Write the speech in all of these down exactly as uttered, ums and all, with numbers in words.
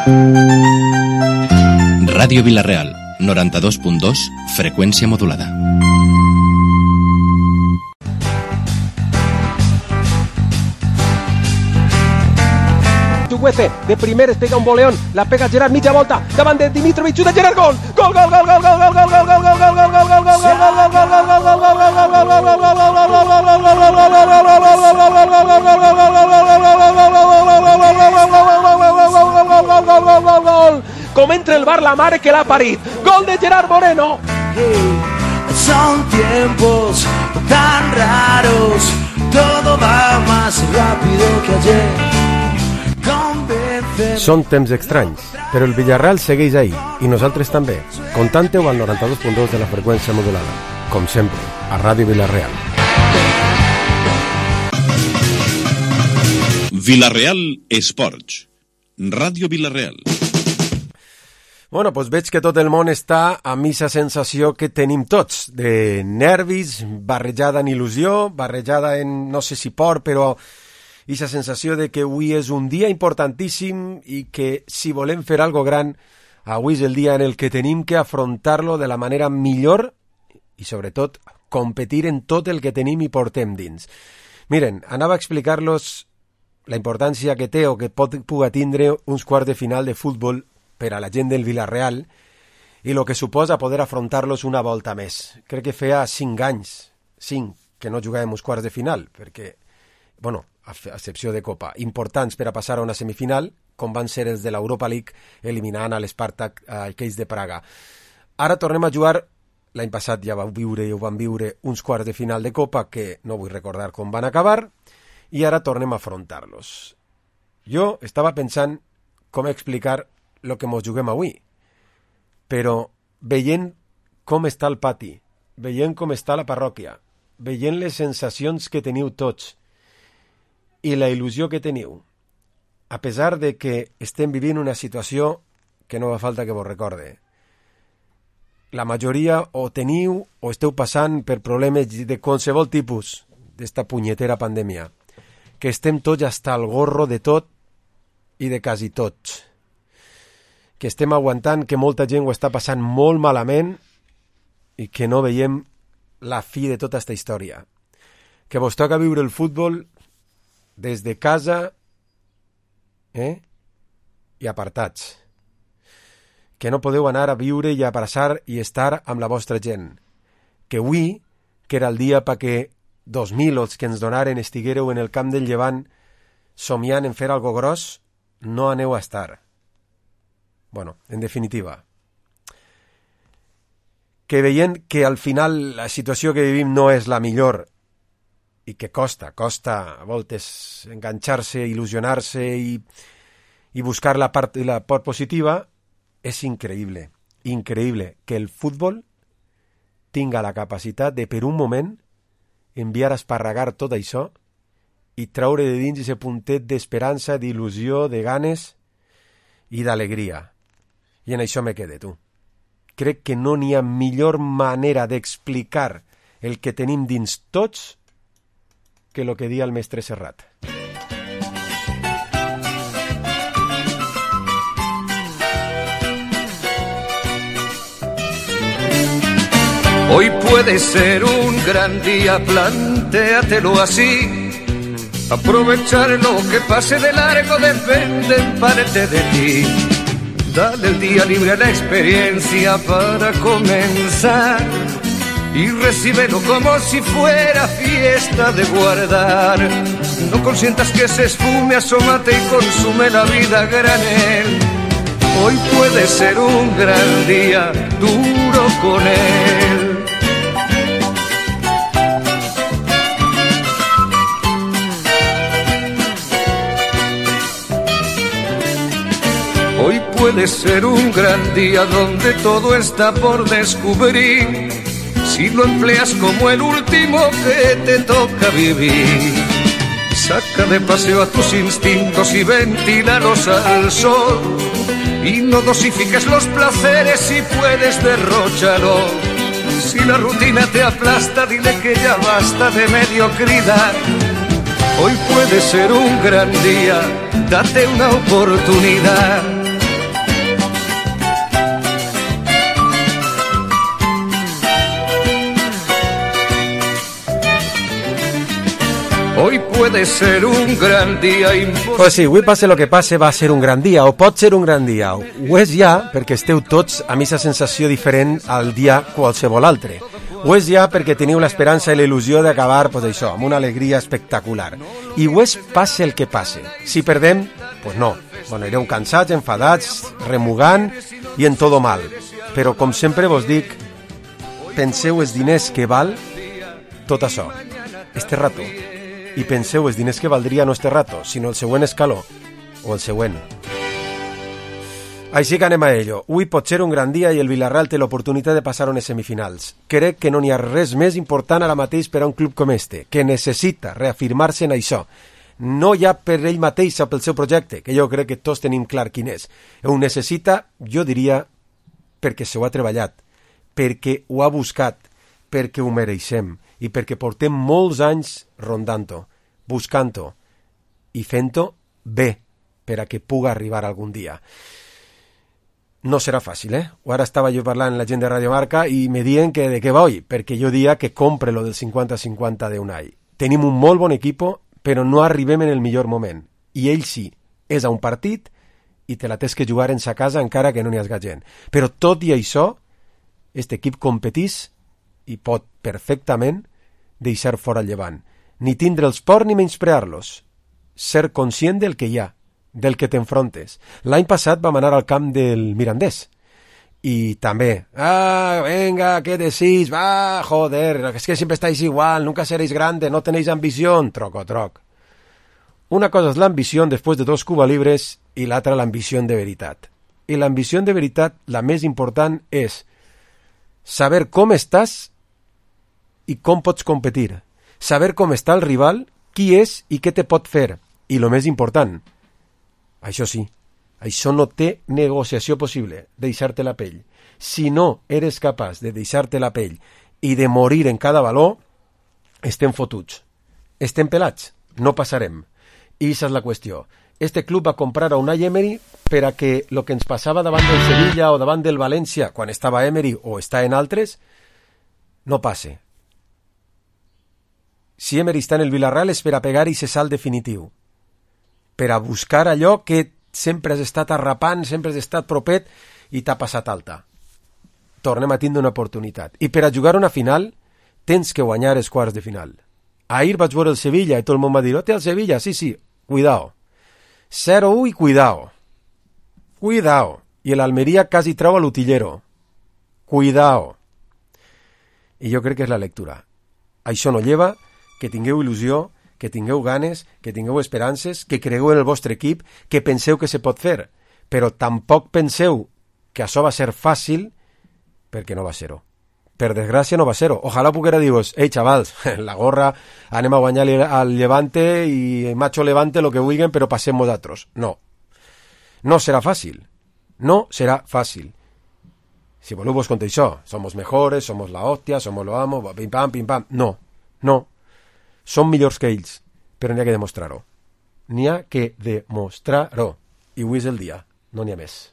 Ràdio Vila-real, noranta-dos punt dos, freqüència modulada. Chukwueze, de primeres pega un boleón, la pega Gerard, mitja volta, davant de Dimitrovic, xuta Gerard, gol! Gol, gol, gol, gol, gol, gol, gol, gol, gol, gol, gol, gol, gol, gol, gol, gol, com entra el bar la mare que l'ha parit, gol de Gerard Moreno. Son tiempos tan raros, todo va más rápido que ayer. Són temps estranys, però el Villarreal segueix ahí, i nosaltres també. Contante-ho al noranta-dos punt dos de la freqüència modulada. Com sempre, a Ràdio Vila-real. Vila-real Esports. Ràdio Vila-real. Bueno, doncs veig que tot el món està amb aquesta sensació que tenim tots, de nervis, barrejada en il·lusió, barrejada en no sé si por, però aquesta sensació de que avui és un dia importantíssim i que si volem fer algo gran, avui és el dia en el que tenim que afrontar-lo de la manera millor i sobretot competir en tot el que tenim i portem dins. Miren, anava a explicar-los la importància que té o que pot puga tindre uns quarts de final de futbol per a la gent del Villarreal i el que suposa poder afrontar-los una volta més. Crec que feia cinc anys, cinc, que no jugàvem uns quarts de final, perquè, bueno, a excepció de Copa, importants per a passar a una semifinal, com van ser els de l'Europa League, eliminant a l'Spartak, aquells de Praga. Ara tornem a jugar, l'any passat ja vau viure i ho van viure uns quarts de final de Copa, que no vull recordar com van acabar, i ara tornem a afrontar-los. Jo estava pensant com explicar el que mos juguem avui, però veient com està el pati, veient com està la parròquia, veient les sensacions que teniu tots, i la il·lusió que teniu, a pesar de que estem vivint una situació que no fa falta que vos recorde. La majoria o teniu o esteu passant per problemes de qualsevol tipus d'esta punyetera pandèmia, que estem tots hasta el gorro de tot i de quasi tots, que estem aguantant que molta gent ho està passant molt malament i que no veiem la fi de tota aquesta història, que vos toca viure el futbol des de casa eh? i apartats, que no podeu anar a viure i abraçar i estar amb la vostra gent, que avui, que era el dia perquè dos mil els que ens donaren estiguéreu en el camp del Llevant somiant en fer algo gros, no aneu a estar. Bueno, en definitiva, que veient que al final la situació que vivim no és la millor i que costa, costa a voltes enganxar-se, il·lusionar-se i, i buscar la part, la part positiva, és increïble, increïble que el futbol tinga la capacitat de per un moment enviar a esparragar tot això i traure de dins aquest puntet d'esperança, d'il·lusió, de ganes i d'alegria. I en això me quede, tu. Crec que no n'hi ha millor manera d'explicar el que tenim dins tots que lo que di el mestre Serrat. Hoy puede ser un gran día, plantéatelo así. Aprovechar lo que pase de largo depende en parte de ti. Dale el día libre a la experiencia para comenzar y recíbelo como si fuera fiesta de guardar. No consientas que se esfume, asómate y consume la vida a granel. Hoy puede ser un gran día, duro con él. Hoy puede ser un gran día donde todo está por descubrir, si lo empleas como el último que te toca vivir. Saca de paseo a tus instintos y ventílalos al sol, y no dosifiques los placeres, si puedes derróchalo. Si la rutina te aplasta, dile que ya basta de mediocridad. Hoy puede ser un gran día, date una oportunidad. puede ser un gran dia impossible. Pues sí, avui passe el que passe va ser un gran dia, o pot ser un gran dia. Ho és ja perquè esteu tots amb aquesta sensació diferent al dia qualsevol altre. Ho és ja perquè teniu l'esperança i la il·lusió d'acabar, pues això, amb una alegria espectacular. I ho és passe el que passe. Si perdem, pues no. Bueno, ireu cansats, enfadats, remugant i en todo mal. Però, com sempre vos dic, penseu els diners que val tot això, este rato. I penseu els diners que valdria no este rato, sinó el següent escaló, o el següent. Així que anem a ello. Avui pot ser un gran dia i el Villarreal té l'oportunitat de passar a unes semifinals. Crec que no n'hi ha res més important ara mateix per a un club com este, que necessita reafirmar-se en això. No ja per ell mateix o pel seu projecte, que jo crec que tots tenim clar quin és. Ho necessita, jo diria, perquè s'ho ha treballat, perquè ho ha buscat, perquè ho mereixem i perquè portem molts anys rondant-ho, buscant-ho i fent-ho bé per a que puga arribar algun dia. No serà fàcil, eh? O ara estava jo parlant amb la gent de Radio Marca i me diuen que de què va oi, perquè jo dia que compre lo del cinquanta cinquanta d'Unai. Tenim un molt bon equip, però no arribem en el millor moment. I ell sí, és a un partit i te la tens que jugar en sa casa encara que no n'hi hagi gent. Però tot i això, este equip competís i pot perfectament deixar fora el Llevant. Ni tindre els por ni menysprear-los. Ser conscient del que hi ha, del que t'enfrontes. L'any passat vam anar al camp del Mirandés y també, ah, venga, ¿qué decís? Va, joder, es que siempre estáis igual, nunca seréis grande, no tenéis ambición, troco, troc. Una cosa és l'ambició després de dos Cuba Libres i l'altra l'ambició de veritat. I l'ambició de veritat, la més important, és saber com estàs i com pots competir. Saber com està el rival, qui és i què te pot fer. I el més important, això sí, això no té negociació possible, deixar-te la pell. Si no eres capaç de deixar-te la pell i de morir en cada valor, estem fotuts. Estem pelats, no passarem. I aquesta és la qüestió. Este club va comprar a Unai Emery per a que el que ens passava davant del Sevilla o davant del València, quan estava Emery o està en altres, no passe. Si Emery està en el Villarreal és per a pegar i se salt definitiu. Per a buscar allò que sempre has estat arrapant, sempre has estat propet i t'ha passat alta. Tornem a tindre una oportunitat. I per a jugar una final, tens que guanyar els quarts de final. Ahir vaig veure el Sevilla i tot el món va dir, oh, té el Sevilla, sí, sí, cuidao. cero uno i cuidao. Cuidao. I l'Almeria quasi treu a l'utillero. Cuidao. I jo crec que és la lectura. Això no lleva que tingueu il·lusió, que tingueu ganes, que tingueu esperances, que cregueu en el vostre equip, que penseu que se pot fer, però tampoc penseu que això va ser fàcil, perquè no va ser-ho. Per desgràcia no va ser-ho. Ojalà poguera dir-vos, ei, xavals, la gorra, anem a guanyar al Levante i macho Levante lo que vulguin, però passem vosaltres. No. No serà fàcil. No serà fàcil. Si voleu vos conté això, somos mejores, somos la hostia, somos lo amo, pim pam, pim pam. No, no. Som millors que ells, però n'hi ha que demostrar-ho. N'hi ha que demostrar-ho. I avui és el dia, no n'hi ha més.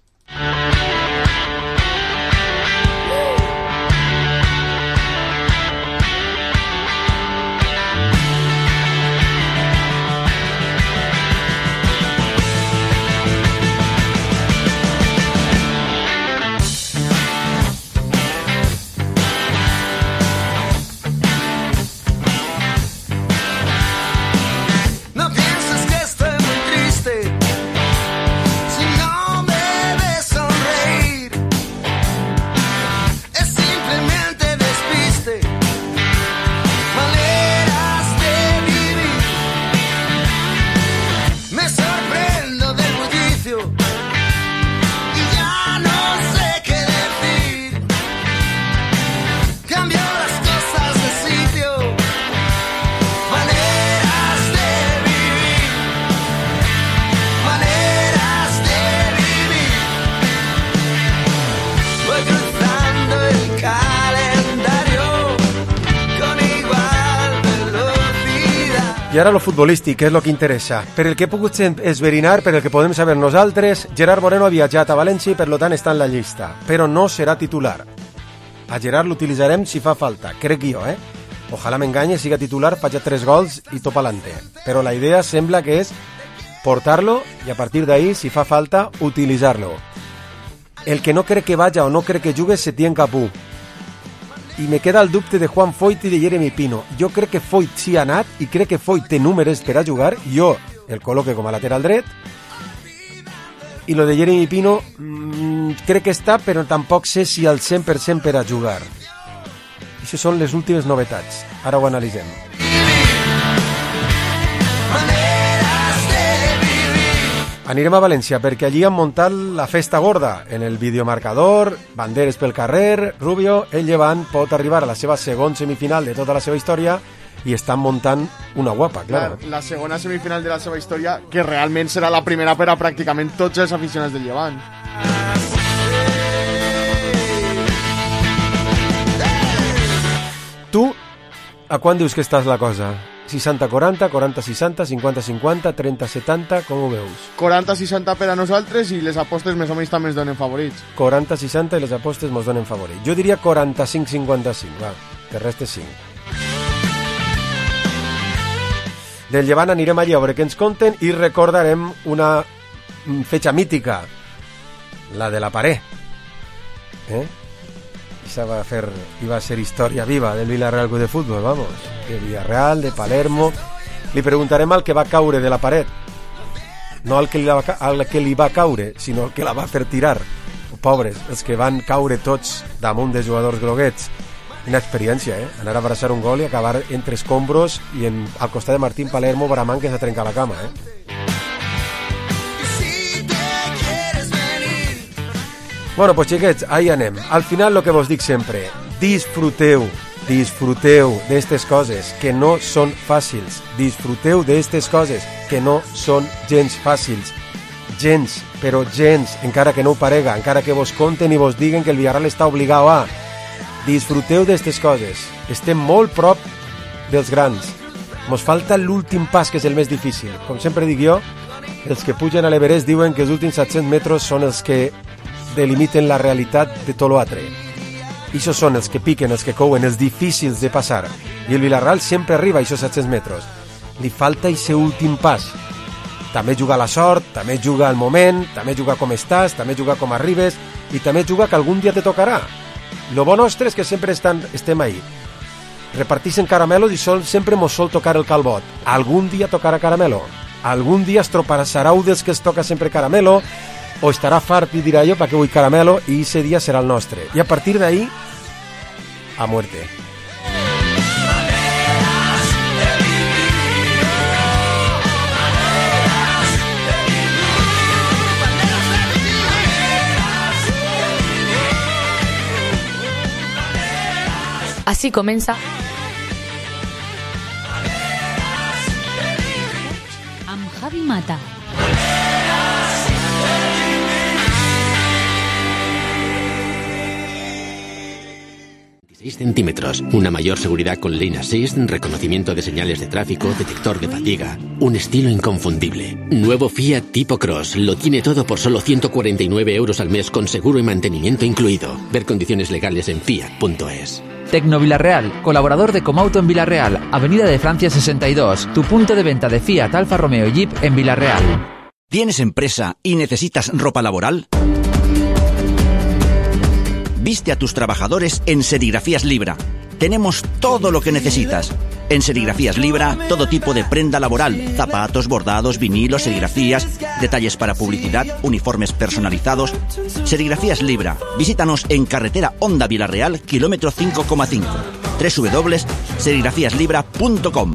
I ara lo futbolístic, que és el que interessa. Per el que he pogut esverinar, per el que podem saber nosaltres, Gerard Moreno ha viatjat a València i per tant està en la llista, però no serà titular. A Gerard l'utilitzarem si fa falta, crec jo, eh? Ojalá m'enganye, siga titular, faci tres gols i top alante. Però la idea sembla que és portar-lo i a partir d'ahí, si fa falta, utilitzar-lo. El que no cree que vaya o no cree que jugue se tiene capú. I me queda el dubte de Juan Foyt i de Jeremy Pino. Jo crec que Foyt sí ha anat i crec que Foyt té números per a jugar. Jo el col·loque com a lateral dret. I lo de Jeremy Pino mmm, crec que està, però tampoc sé si al cent per cent per a jugar. Això són les últimes novetats. Ara ho analitzem. Anirem a València perquè allí han muntat la festa gorda en el videomarcador, banderes pel carrer. Rubio, el Llevant, pot arribar a la seva segon semifinal de tota la seva història i estan muntant una guapa, clar. La segona semifinal de la seva història, que realment serà la primera per a pràcticament tots els aficionats del Llevant. Tu, a quan dius que estàs la cosa? seixanta quaranta, quaranta seixanta, cinquanta cinquanta, trenta setanta, com ho veus? quaranta seixanta per a nosaltres i les apostes més o menys també ens donen favorits. quaranta seixanta i les apostes ens donen favorits. Jo diria quaranta-cinc cinquanta-cinc, va, que reste cinc. Del Llevant anirem allà a veure què ens conten i recordarem una fetxa mítica, la de la Paret. Eh? Esa va a fer, iba a ser història viva del Villarreal Club de Fútbol, vamos. De Villarreal, de Palermo. Li preguntarem al que va caure de la paret. No al que li va, al que li va caure, sinó al que la va fer tirar. Pobres, els que van caure tots damunt de jugadors groguets. Una experiència, eh? Anar a abraçar un gol i acabar entre escombros i en, al costat de Martín Palermo bramant que s'ha trencat la cama, eh? Bueno, pues xiquets, ahí anem. Al final lo que vos dic sempre, disfruteu, disfruteu d'estes coses que no són fàcils. Disfruteu d'estes coses que no són gens fàcils. Gens, però gens, encara que no ho parega, encara que vos conten i vos diguen que el Villarreal està obligat a... Disfruteu d'estes coses. Estem molt prop dels grans. Mos falta l'últim pas, que és el més difícil. Com sempre dic jo, els que pugen a l'Everest diuen que els últims set-cents metres són els que delimiten la realitat de tot l'altre. I això són els que piquen, els que couen, els difícils de passar. I el Villarreal sempre arriba a aquests set-cents metres. Li falta aquest últim pas. També juga la sort, també juga el moment, també juga com estàs, també juga com arribes i també juga que algun dia te tocarà. Lo bo nostre és que sempre estan, estem ahí. Repartixen caramelos i sol, sempre mos sol tocar el calbot. Algun dia tocarà caramelo. Algun dia estropassareu dels que es toca sempre caramelo o estarà fart i dirà jo pa què vull caramelo i ese dia serà el nostre. I a partir d'ahí, a muerte. Así comença amb Javi Mata. seis centímetros, una mayor seguridad con Lane Assist, reconocimiento de señales de tráfico, detector de fatiga, un estilo inconfundible. Nuevo Fiat Tipo Cross, lo tiene todo por solo ciento cuarenta y nueve euros al mes con seguro y mantenimiento incluido. Ver condiciones legales en fiat punto es. Tecno Villarreal, colaborador de Comauto en Villarreal, Avenida de Francia sesenta y dos, tu punto de venta de Fiat, Alfa Romeo y Jeep en Villarreal. ¿Tienes empresa y necesitas ropa laboral? Viste a tus trabajadores en Serigrafías Libra. Tenemos todo lo que necesitas. En Serigrafías Libra, todo tipo de prenda laboral, zapatos, bordados, vinilos, serigrafías, detalles para publicidad, uniformes personalizados. Serigrafías Libra. Visítanos en carretera Honda Villarreal, kilómetro cinco coma cinco. doble u doble u doble u punto serigrafías libra punto com.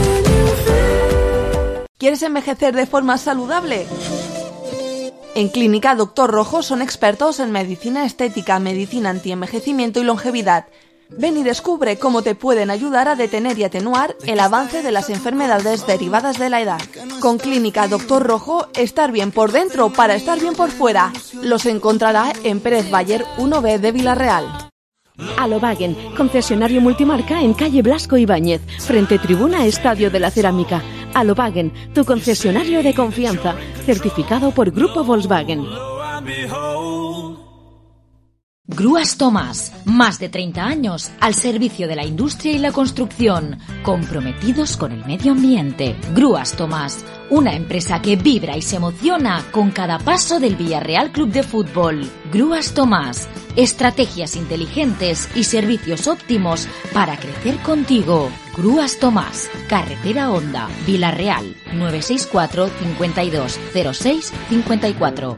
¿Quieres envejecer de forma saludable? En Clínica Doctor Rojo son expertos en medicina estética, medicina antienvejecimiento y longevidad. Ven y descubre cómo te pueden ayudar a detener y atenuar el avance de las enfermedades derivadas de la edad. Con Clínica Doctor Rojo, estar bien por dentro para estar bien por fuera. Los encontrará en Pérez Bayer uno B de Villarreal. Alobagen, concesionario multimarca en calle Blasco Ibáñez, frente tribuna Estadio de la Cerámica. Alobagen, tu concesionario de confianza, certificado por Grupo Volkswagen. Grúas Tomás, más de treinta años al servicio de la industria y la construcción, comprometidos con el medio ambiente. Grúas Tomás, una empresa que vibra y se emociona con cada paso del Villarreal Club de Fútbol. Grúas Tomás, estrategias inteligentes y servicios óptimos para crecer contigo. Grúas Tomás, Carretera Honda, Villarreal, nueve seis cuatro, cincuenta y dos, cero seis, cincuenta y cuatro.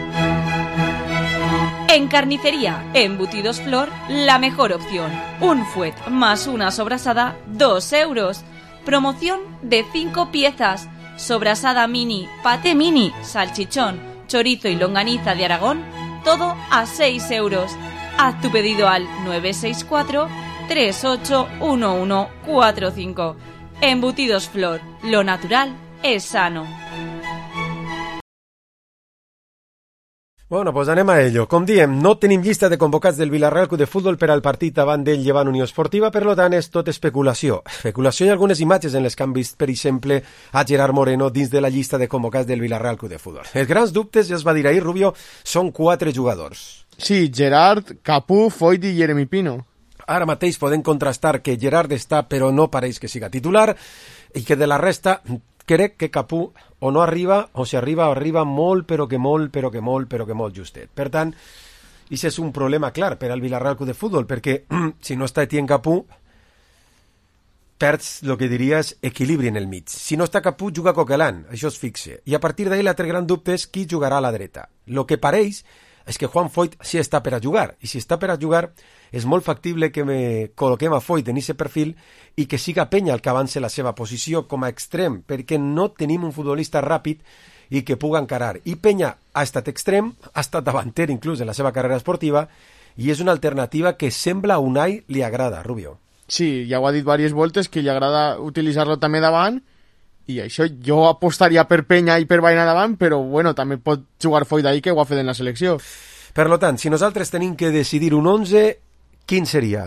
En Carnicería Embutidos Flor, la mejor opción. Un fuet más una sobrasada, dos euros. Promoción de cinco piezas. Sobrasada mini, paté mini, salchichón, chorizo y longaniza de Aragón, todo a seis euros. Haz tu pedido al nueve seis cuatro, tres ocho uno uno cuatro cinco. Embutidos Flor, lo natural es sano. Bueno, pues anem a ello. Com diem, no tenim llista de convocats del Villarreal Club de Futbol per al partit davant del Llevant Unió Esportiva, per lo tant és tot especulació. Especulació i algunes imatges en les que han vist, per exemple, a Gerard Moreno dins de la llista de convocats del Villarreal Club de Futbol. Els grans dubtes, ja es va dir ahir, Rubio, són quatre jugadors. Sí, Gerard, Capú, Foyt i Jeremy Pino. Ara mateix podem contrastar que Gerard està, però no pareix que siga titular, i que de la resta crec que Capú o no arriba, o si arriba, arriba molt, però que molt, però que molt, però que molt justet. Per tant, això és un problema clar per al Villarreal Club de Futbol, perquè si no està Etienne Capú, perds el que diries equilibri en el mig. Si no està Capú, juga Coquelin, això es fixe. I a partir d'ahir l'altre gran dubte és qui jugarà a la dreta. Lo que pareix és que Juan Foyt sí està per a jugar, i si està per a jugar és molt factible que me col·loquem a Foyt en aquest perfil i que siga Peña el que avance la seva posició com a extrem, perquè no tenim un futbolista ràpid i que puga encarar. I Peña ha estat extrem, ha estat davanter inclús en la seva carrera esportiva, i és una alternativa que sembla a Unai li agrada, Rubio. Sí, ja ho ha dit diverses voltes, que li agrada utilitzar-lo també davant, i això jo apostaria per Peña i per Baena davant, però bueno, també pot jugar Foyt ahí, que ho ha fet en la selecció. Per lo tant, si nosaltres tenim que decidir un onze, quin seria?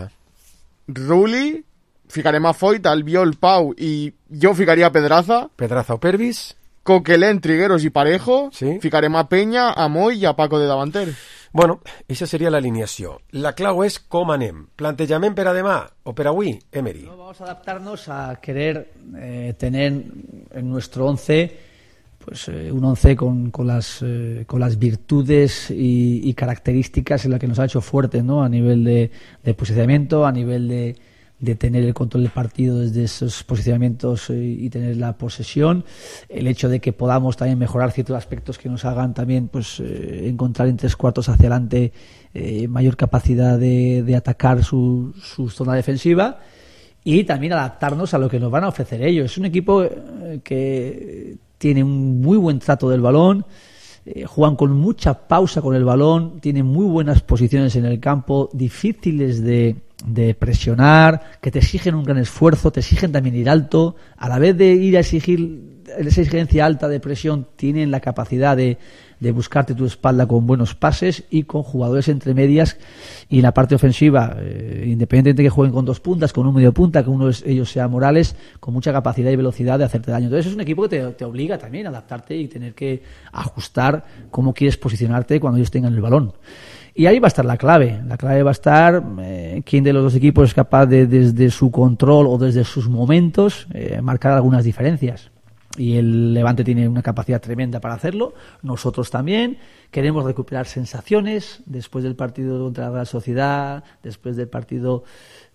Rulli, ficarem a Foyt, Albiol, Pau, i jo ficaria a Pedraza. Pedraza o Pervis. Coquelin, Trigueros i Parejo. Sí. Ficarem a Peña, a Moy i a Paco de davanter. Bueno, aquesta seria l'alineació. La clau és com anem. Plantejament per a demà o per avui, Emery. No, vamos a adaptarnos a querer eh, tener en nuestro once pues eh, un once con, con, las, eh, con las virtudes y, y características en las que nos ha hecho fuertes, ¿no? A nivel de, de posicionamiento, a nivel de, de tener el control del partido desde esos posicionamientos eh, y tener la posesión, el hecho de que podamos también mejorar ciertos aspectos que nos hagan también pues eh, encontrar en tres cuartos hacia adelante eh, mayor capacidad de, de atacar su, su zona defensiva. Y también adaptarnos a lo que nos van a ofrecer ellos. Es un equipo eh, que tiene un muy buen trato del balón, eh, juegan con mucha pausa con el balón, tienen muy buenas posiciones en el campo, difíciles de, de presionar, que te exigen un gran esfuerzo, te exigen también ir alto. A la vez de ir a exigir esa exigencia alta de presión, tienen la capacidad de, de buscarte tu espalda con buenos pases y con jugadores entre medias, y en la parte ofensiva, eh, independientemente de que jueguen con dos puntas, con un medio punta, que uno de ellos sea Morales, con mucha capacidad y velocidad de hacerte daño. Entonces es un equipo que te, te obliga también a adaptarte y tener que ajustar cómo quieres posicionarte cuando ellos tengan el balón. Y ahí va a estar la clave. La clave va a estar eh, quién de los dos equipos es capaz de, desde su control o desde sus momentos, eh, marcar algunas diferencias. Y el Levante tiene una capacidad tremenda para hacerlo, nosotros también. Queremos recuperar sensaciones después del partido contra la Real Sociedad, después del partido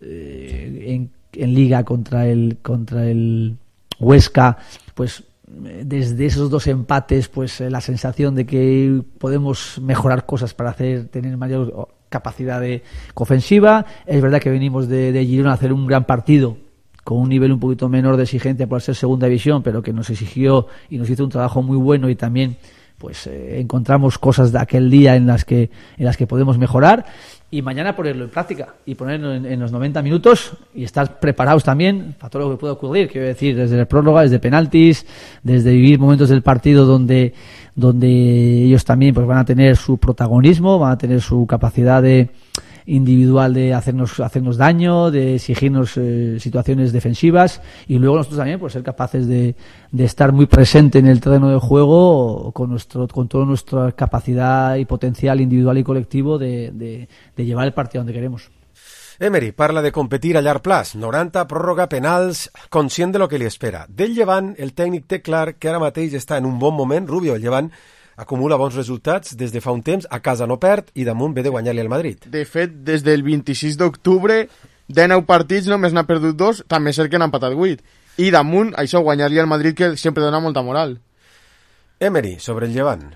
eh, en, en Liga contra el contra el Huesca, pues desde esos dos empates, pues eh, la sensación de que podemos mejorar cosas para hacer tener mayor capacidad de ofensiva. Es verdad que venimos de, de Girona a hacer un gran partido con un nivel un poquito menor de exigencia por ser segunda división, pero que nos exigió y nos hizo un trabajo muy bueno, y también pues eh, encontramos cosas de aquel día en las que en las que podemos mejorar, y mañana ponerlo en práctica y ponerlo en, en los noventa minutos y estar preparados también para todo lo que pueda ocurrir, quiero decir, desde el prólogo, desde penaltis, desde vivir momentos del partido donde donde ellos también pues van a tener su protagonismo, van a tener su capacidad de individual de hacernos hacernos daño, de exigirnos eh, situaciones defensivas, y luego nosotros también pues ser capaces de, de estar muy presente en el terreno de juego con nuestro con toda nuestra capacidad y potencial individual y colectivo de, de, de llevar el partido donde queremos. Emery parla de competir a llarg plaç, noranta, pròrroga, penals, conscient de lo que li espera. Del Llevant, el tècnic té clar que ara mateix està en un bon moment. Rubio, el Llevant acumula bons resultats des de fa un temps, a casa no perd i damunt ve de guanyar-li al Madrid. De fet, des del vint-i-sis d'octubre, de nou partits només n'ha perdut dos, també és cert que n'ha empatat vuit. I damunt, això, guanyar-li al Madrid, que sempre dona molta moral. Emery, sobre el Llevant.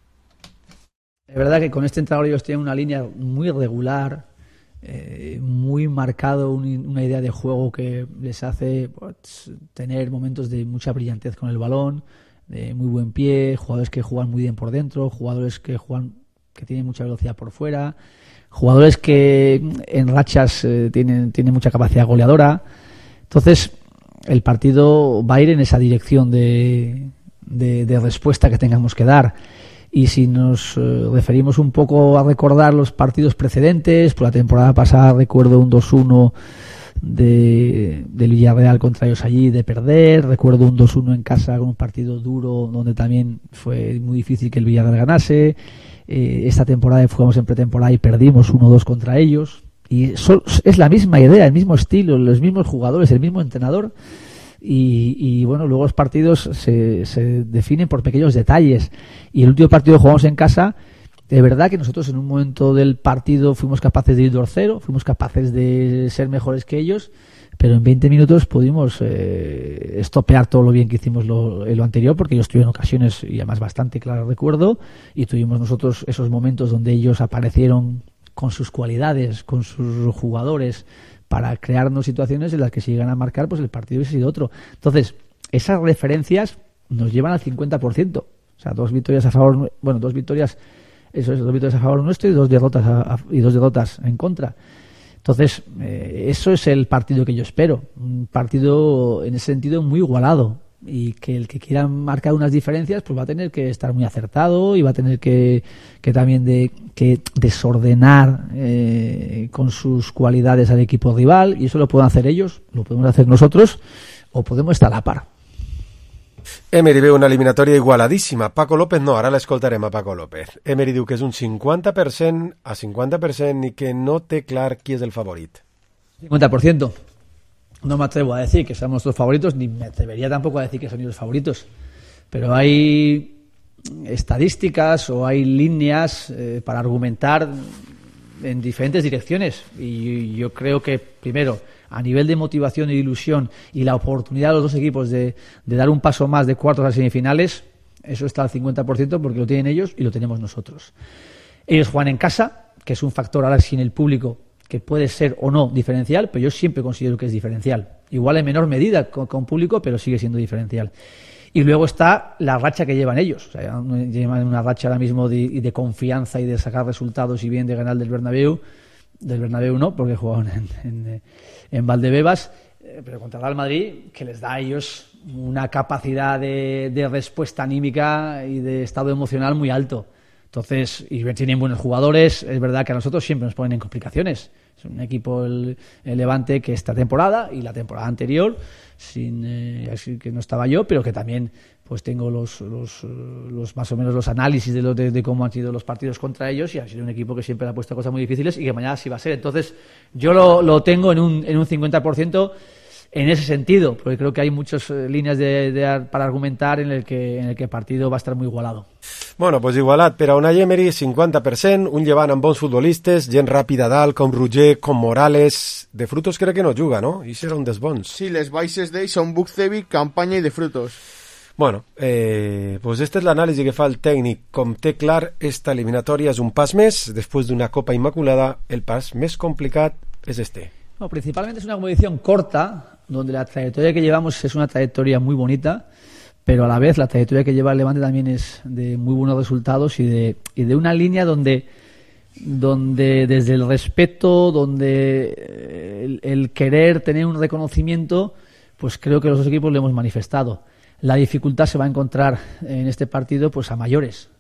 Es verdad que con este entrenador ellos tienen una línea muy regular, Eh, muy marcado, un, una idea de juego que les hace pues, tener momentos de mucha brillantez con el balón, de muy buen pie, jugadores que juegan muy bien por dentro, jugadores que juegan que tienen mucha velocidad por fuera, jugadores que en rachas eh, tienen, tienen mucha capacidad goleadora. Entonces el partido va a ir en esa dirección de, de, de respuesta que tengamos que dar. Y si nos eh, referimos un poco a recordar los partidos precedentes, por la temporada pasada recuerdo un dos uno de, del Villarreal contra ellos allí de perder, recuerdo un dos uno en casa con un partido duro donde también fue muy difícil que el Villarreal ganase. Eh, esta temporada jugamos en pretemporada y perdimos uno dos contra ellos. Y so, es la misma idea, el mismo estilo, los mismos jugadores, el mismo entrenador. Y, y bueno, luego los partidos se, se definen por pequeños detalles. Y el último partido que jugamos en casa, de verdad que nosotros en un momento del partido fuimos capaces de ir dos cero, fuimos capaces de ser mejores que ellos, pero en veinte minutos pudimos eh, estropear todo lo bien que hicimos lo, lo anterior, porque ellos tuvieron ocasiones, y además bastante claro recuerdo, y tuvimos nosotros esos momentos donde ellos aparecieron con sus cualidades, con sus jugadores, para crearnos situaciones en las que si llegan a marcar, pues el partido hubiese sido otro. Entonces, esas referencias nos llevan al cincuenta por ciento. O sea, dos victorias a favor, bueno, dos victorias, eso es, dos victorias a favor nuestro y dos derrotas a, a, y dos derrotas en contra. Entonces, eh, eso es el partido que yo espero. Un partido, en ese sentido, muy igualado. Y que el que quiera marcar unas diferencias pues va a tener que estar muy acertado y va a tener que, que también de, que desordenar eh, con sus cualidades al equipo rival, y eso lo pueden hacer ellos, lo podemos hacer nosotros o podemos estar a la par. Emery veu una eliminatòria igualadíssima. Paco López no, ara l'escoltarem a Paco López. Emery diu que és un cincuenta per cent a cincuenta per cent i que no té clar qui és el favorit. cincuenta por ciento. No me atrevo a decir que seamos nuestros favoritos, ni me atrevería tampoco a decir que son ellos los favoritos. Pero hay estadísticas o hay líneas eh, para argumentar en diferentes direcciones. Y yo creo que, primero, a nivel de motivación e ilusión y la oportunidad de los dos equipos de, de dar un paso más de cuartos a semifinales, eso está al cincuenta por ciento porque lo tienen ellos y lo tenemos nosotros. Ellos juegan en casa, que es un factor ahora sin el público que puede ser o no diferencial, pero yo siempre considero que es diferencial. Igual en menor medida con, con público, pero sigue siendo diferencial. Y luego está la racha que llevan ellos. O sea, llevan una racha ahora mismo de, de confianza y de sacar resultados y bien de ganar del Bernabéu. Del Bernabéu no, porque jugaban en, en, en Valdebebas, pero contra el Real Madrid, que les da a ellos una capacidad de, de respuesta anímica y de estado emocional muy alto. Entonces, y tienen buenos jugadores. Es verdad que a nosotros siempre nos ponen en complicaciones. Es un equipo, el, el Levante, que esta temporada y la temporada anterior, sin eh, así que no estaba yo, pero que también pues tengo los, los, los más o menos los análisis de, lo, de, de cómo han sido los partidos contra ellos, y ha sido un equipo que siempre le ha puesto cosas muy difíciles y que mañana sí va a ser. Entonces, yo lo, lo tengo en un, en un cincuenta por ciento en ese sentido, porque creo que hay muchas eh, líneas de, de, para argumentar en el que en el que el partido va a estar muy igualado. Bueno, pues igualat per a Unai Emery, cinquanta per cent, un Llevant amb bons futbolistes, gent ràpida a dalt, com Roger, com Morales. De Frutos crec que no juga, no? I serà un dels bons. Sí, les baixes d'ells són Bukcevic, Campanya i De Frutos. Bueno, eh, pues esta és l'anàlisi que fa el tècnic. Com té clar, esta eliminatòria és un pas més. Després d'una Copa Immaculada, el pas més complicat és este. No, principalmente es una competición corta, donde la trayectoria que llevamos es una trayectoria muy bonita, pero a la vez la trayectoria que lleva el Levante también es de muy buenos resultados y de, y de una línea donde, donde desde el respeto, donde el, el querer tener un reconocimiento, pues creo que los dos equipos lo hemos manifestado. La dificultad se va a encontrar en este partido pues a mayores,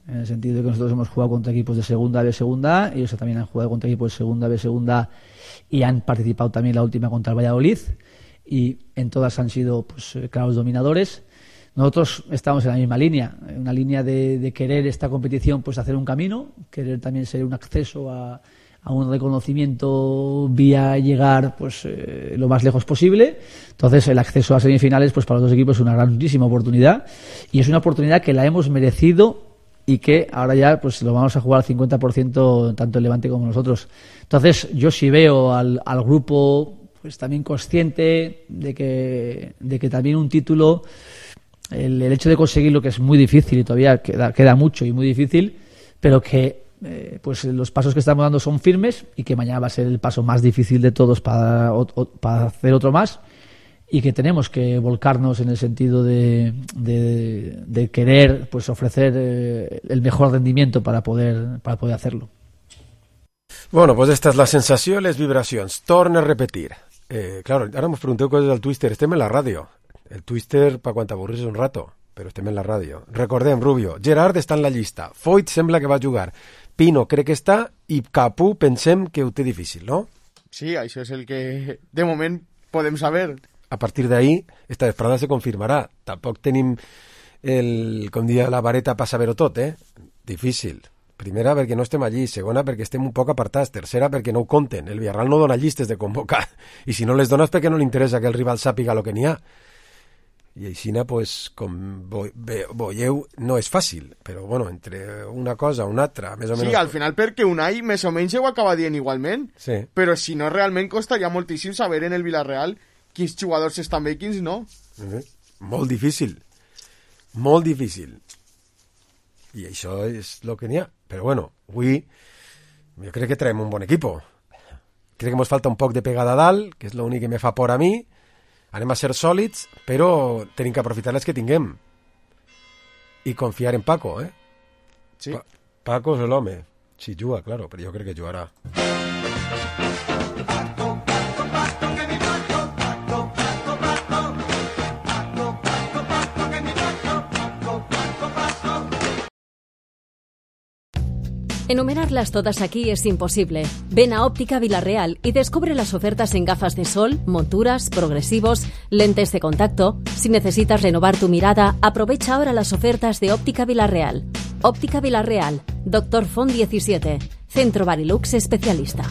en el sentido de que nosotros hemos jugado contra equipos de segunda B, segunda A, ellos también han jugado contra equipos de segunda B, segunda A y han participado también la última contra el Valladolid, y en todas han sido pues claros dominadores. Nosotros estamos en la misma línea, una línea de, de querer esta competición pues hacer un camino, querer también ser un acceso a, a un reconocimiento vía llegar pues eh, lo más lejos posible. Entonces el acceso a semifinales pues para los dos equipos es una grandísima oportunidad, y es una oportunidad que la hemos merecido y que ahora ya pues lo vamos a jugar al cincuenta por ciento tanto el Levante como nosotros. Entonces yo sí veo al, al grupo pues también consciente de que, de que también un título, el, el hecho de conseguirlo, que es muy difícil y todavía queda, queda mucho y muy difícil, pero que eh, pues los pasos que estamos dando son firmes, y que mañana va a ser el paso más difícil de todos para, o, o, para hacer otro más, y que tenemos que volcarnos en el sentido de, de, de querer pues ofrecer eh, el mejor rendimiento para poder, para poder hacerlo. Bueno, pues esta es la sensación, les vibracions. Torna a repetir. Eh, claro, ahora hemos preguntado cosas del Twister. Estem en la radio. El Twister, para quan t'avorris un rato, però estem en la ràdio. Recordem, Rubio, Gerard està en la llista, Foyt sembla que va jugar, Pino crec que està, i Capú pensem que ho té difícil, no? Sí, això és el que de moment podem saber. A partir d'ahí, esta vesprada se confirmarà. Tampoc tenim, el, com dia la vareta, per saber-ho tot, eh? Difícil. Primera, perquè no estem allí. Segona, perquè estem un poc apartats. Tercera, perquè no ho compten. El Villarreal no dona llistes de convocar. I si no les dones, perquè no li interessa que el rival sàpiga el que n'hi ha. I aixina, pues, com veieu, no és fàcil. Però, bueno, entre una cosa o una altra, més o menys... Sí, al final perquè Unai més o menys ho acaba dient igualment. Sí. Però si no, realment costaria moltíssim saber en el Villarreal quins jugadors estan bé i quins no. Uh-huh. Molt difícil. Molt difícil. I això és el que n'hi ha. Però bueno, avui jo crec que traiem un bon equipo. Crec que ens falta un poc de pegada a dalt, que és l'únic que me fa por a mi. Anem a ser sòlids, però tenim que aprofitar les que tinguem. I confiar en Paco, eh? Sí. Pa- Paco és l'home. Sí, juga, claro, però jo crec que jugarà. Enumerarlas todas aquí es imposible. Ven a Óptica Villarreal y descubre las ofertas en gafas de sol, monturas, progresivos, lentes de contacto. Si necesitas renovar tu mirada, aprovecha ahora las ofertas de Óptica Villarreal. Óptica Villarreal, Doctor Font diecisiete, Centro Barilux especialista.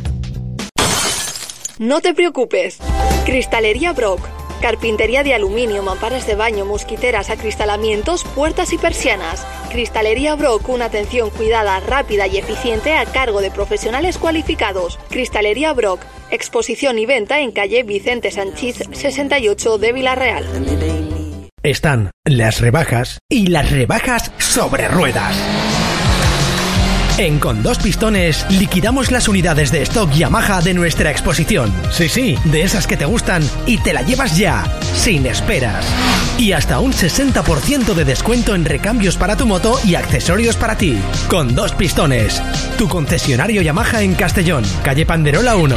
No te preocupes. Cristalería Brock. Carpintería de aluminio, mamparas de baño, mosquiteras, acristalamientos, puertas y persianas. Cristalería Brock, una atención cuidada, rápida y eficiente a cargo de profesionales cualificados. Cristalería Brock, exposición y venta en calle Vicente Sanchís sesenta y ocho de Villarreal. Están las rebajas y las rebajas sobre ruedas. En Con Dos Pistones liquidamos las unidades de stock Yamaha de nuestra exposición. Sí, sí, de esas que te gustan y te la llevas ya, sin esperas. Y hasta un sesenta por ciento de descuento en recambios para tu moto y accesorios para ti. Con Dos Pistones, tu concesionario Yamaha en Castellón, calle Panderola uno.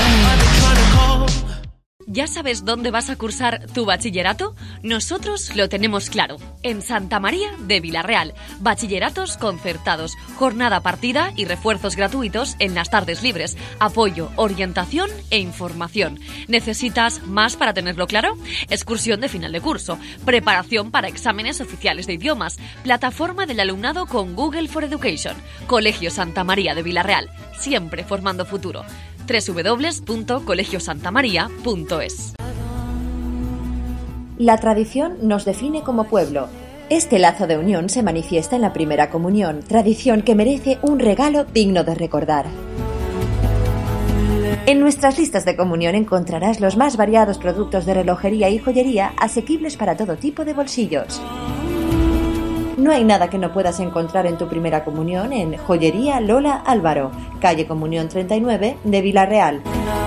¿Ya sabes dónde vas a cursar tu bachillerato? Nosotros lo tenemos claro. En Santa María de Villarreal. Bachilleratos concertados, jornada partida y refuerzos gratuitos en las tardes libres. Apoyo, orientación e información. ¿Necesitas más para tenerlo claro? Excursión de final de curso. Preparación para exámenes oficiales de idiomas. Plataforma del alumnado con Google for Education. Colegio Santa María de Villarreal. Siempre formando futuro. doble u doble u doble u punto colegio santa maría punto es. La tradición nos define como pueblo. Este lazo de unión se manifiesta en la primera comunión, tradición que merece un regalo digno de recordar. En nuestras listas de comunión encontrarás los más variados productos de relojería y joyería asequibles para todo tipo de bolsillos. No hay nada que no puedas encontrar en tu primera comunión en Joyería Lola Álvaro, calle Comunión treinta y nueve de Villarreal.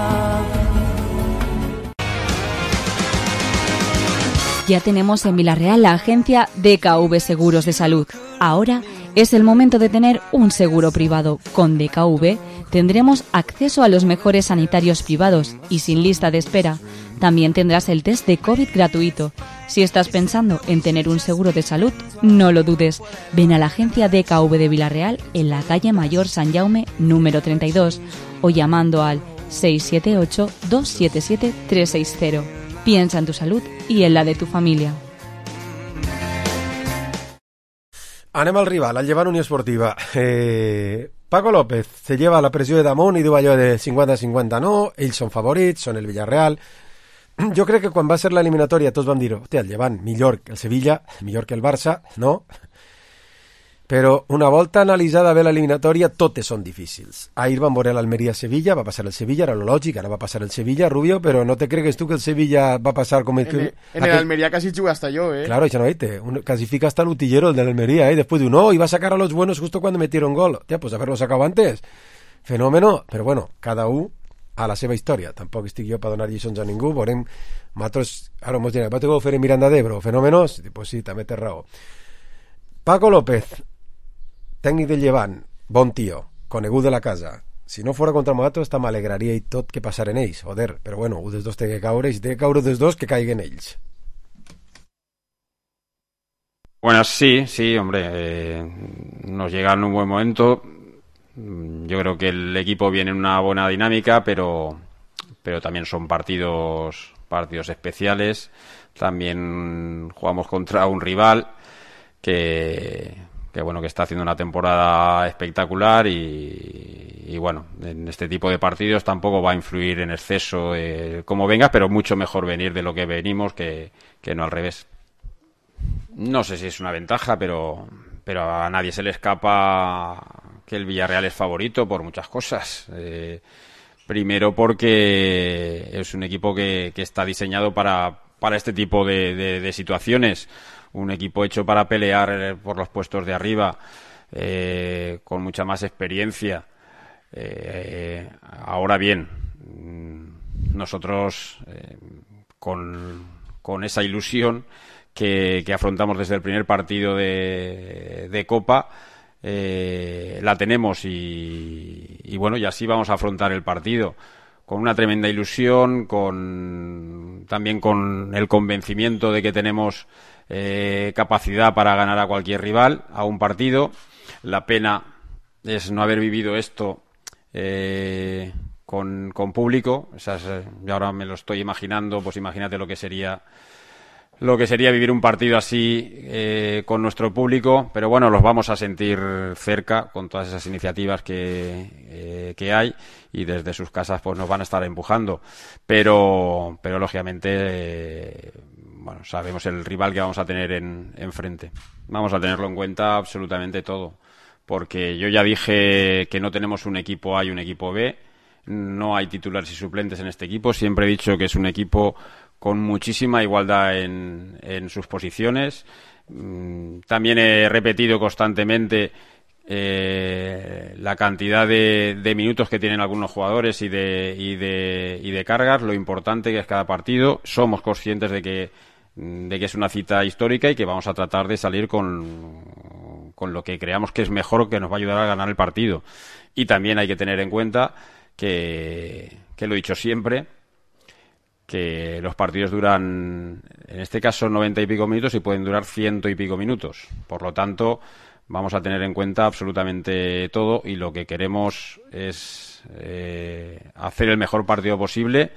Ya tenemos en Villarreal la agencia D K V Seguros de Salud. Ahora es el momento de tener un seguro privado. Con D K V Tendremos acceso a los mejores sanitarios privados y sin lista de espera. También tendrás el test de COVID gratuito. Si estás pensando en tener un seguro de salud, no lo dudes. Ven a la agencia D K V de Vilarreal en la calle Mayor San Jaume número treinta y dos o llamando al seis siete ocho, dos siete siete, tres seis cero. Piensa en tu salud y en la de tu familia. Anem al rival, al llevar Unió Esportiva. Eh, Paco López se lleva la pressió de damunt i diu allò de cinquanta cinquanta no, ells són favorits, són el Villarreal. Jo crec que quan va ser l'eliminatòria tots vam dir, hòstia, el Llevant millor que el Sevilla, millor que el Barça, no? Però una volta analitzada bé l'eliminatòria, totes són difícils. Ahir van veure l'Almeria-Sevilla, va passar el Sevilla, era lo lògic, ara va passar el Sevilla, Rubio, però no te cregues tu que el Sevilla va passar com el... En, el, en aquel... el Almería casi juga hasta yo, ¿eh? Claro, ya no viste, clasifica hasta el utillero, el del Almería, ¿eh? Después de uno, iba a sacar a los buenos justo cuando metieron gol. Tía, pues haberlo sacado antes. Fenómeno, però bueno, cada un a la seva història. Tampoc estic jo per donar lliçons a ningú, veurem... Nosaltres, ara mos direm, va tenir que fer en Miranda d'Ebro, fenòmenos? Pues sí, també té raó. Paco López, tècnic del Llevant, bon tio, conegut de la casa. Si no fora contra nosaltres, m'alegraria i tot que passaren ells, joder, però bueno, un dels dos té que caure, i si té que caure dels dos, que caiguen ells. Bueno, sí, sí, hombre, eh, nos llega en un buen momento. Yo creo que el equipo viene en una buena dinámica, pero, pero también son partidos, partidos especiales. También jugamos contra un rival que... que bueno, que está haciendo una temporada espectacular y, y bueno, en este tipo de partidos tampoco va a influir en exceso eh, como venga, pero mucho mejor venir de lo que venimos que, que no al revés. No sé si es una ventaja, pero, pero a nadie se le escapa que el Villarreal es favorito por muchas cosas. Eh, primero porque es un equipo que, que está diseñado para, para este tipo de, de, de situaciones. Un equipo hecho para pelear por los puestos de arriba, eh, con mucha más experiencia. Eh, ahora bien, nosotros eh, con, con esa ilusión que, que afrontamos desde el primer partido de, de Copa, eh, la tenemos y, y bueno, y así vamos a afrontar el partido. Con una tremenda ilusión, con también con el convencimiento de que tenemos eh, capacidad para ganar a cualquier rival, a un partido. La pena es no haber vivido esto eh, con, con público. O sea, yo ahora me lo estoy imaginando, pues imagínate lo que sería lo que sería vivir un partido así eh, con nuestro público, pero bueno, los vamos a sentir cerca con todas esas iniciativas que, eh, que hay y desde sus casas pues nos van a estar empujando, pero pero lógicamente eh, bueno, sabemos el rival que vamos a tener en enfrente. Vamos a tenerlo en cuenta absolutamente todo, porque yo ya dije que no tenemos un equipo A y un equipo B, no hay titulares y suplentes en este equipo, siempre he dicho que es un equipo con muchísima igualdad en, en sus posiciones. También he repetido constantemente eh, la cantidad de, de minutos que tienen algunos jugadores y de, y de y de cargas, lo importante que es cada partido. Somos conscientes de que de que es una cita histórica y que vamos a tratar de salir con, con lo que creamos que es mejor, que nos va a ayudar a ganar el partido. Y también hay que tener en cuenta que, que lo he dicho siempre, que los partidos duran, en este caso, noventa y pico minutos y pueden durar ciento y pico minutos. Por lo tanto, vamos a tener en cuenta absolutamente todo y lo que queremos es eh, hacer el mejor partido posible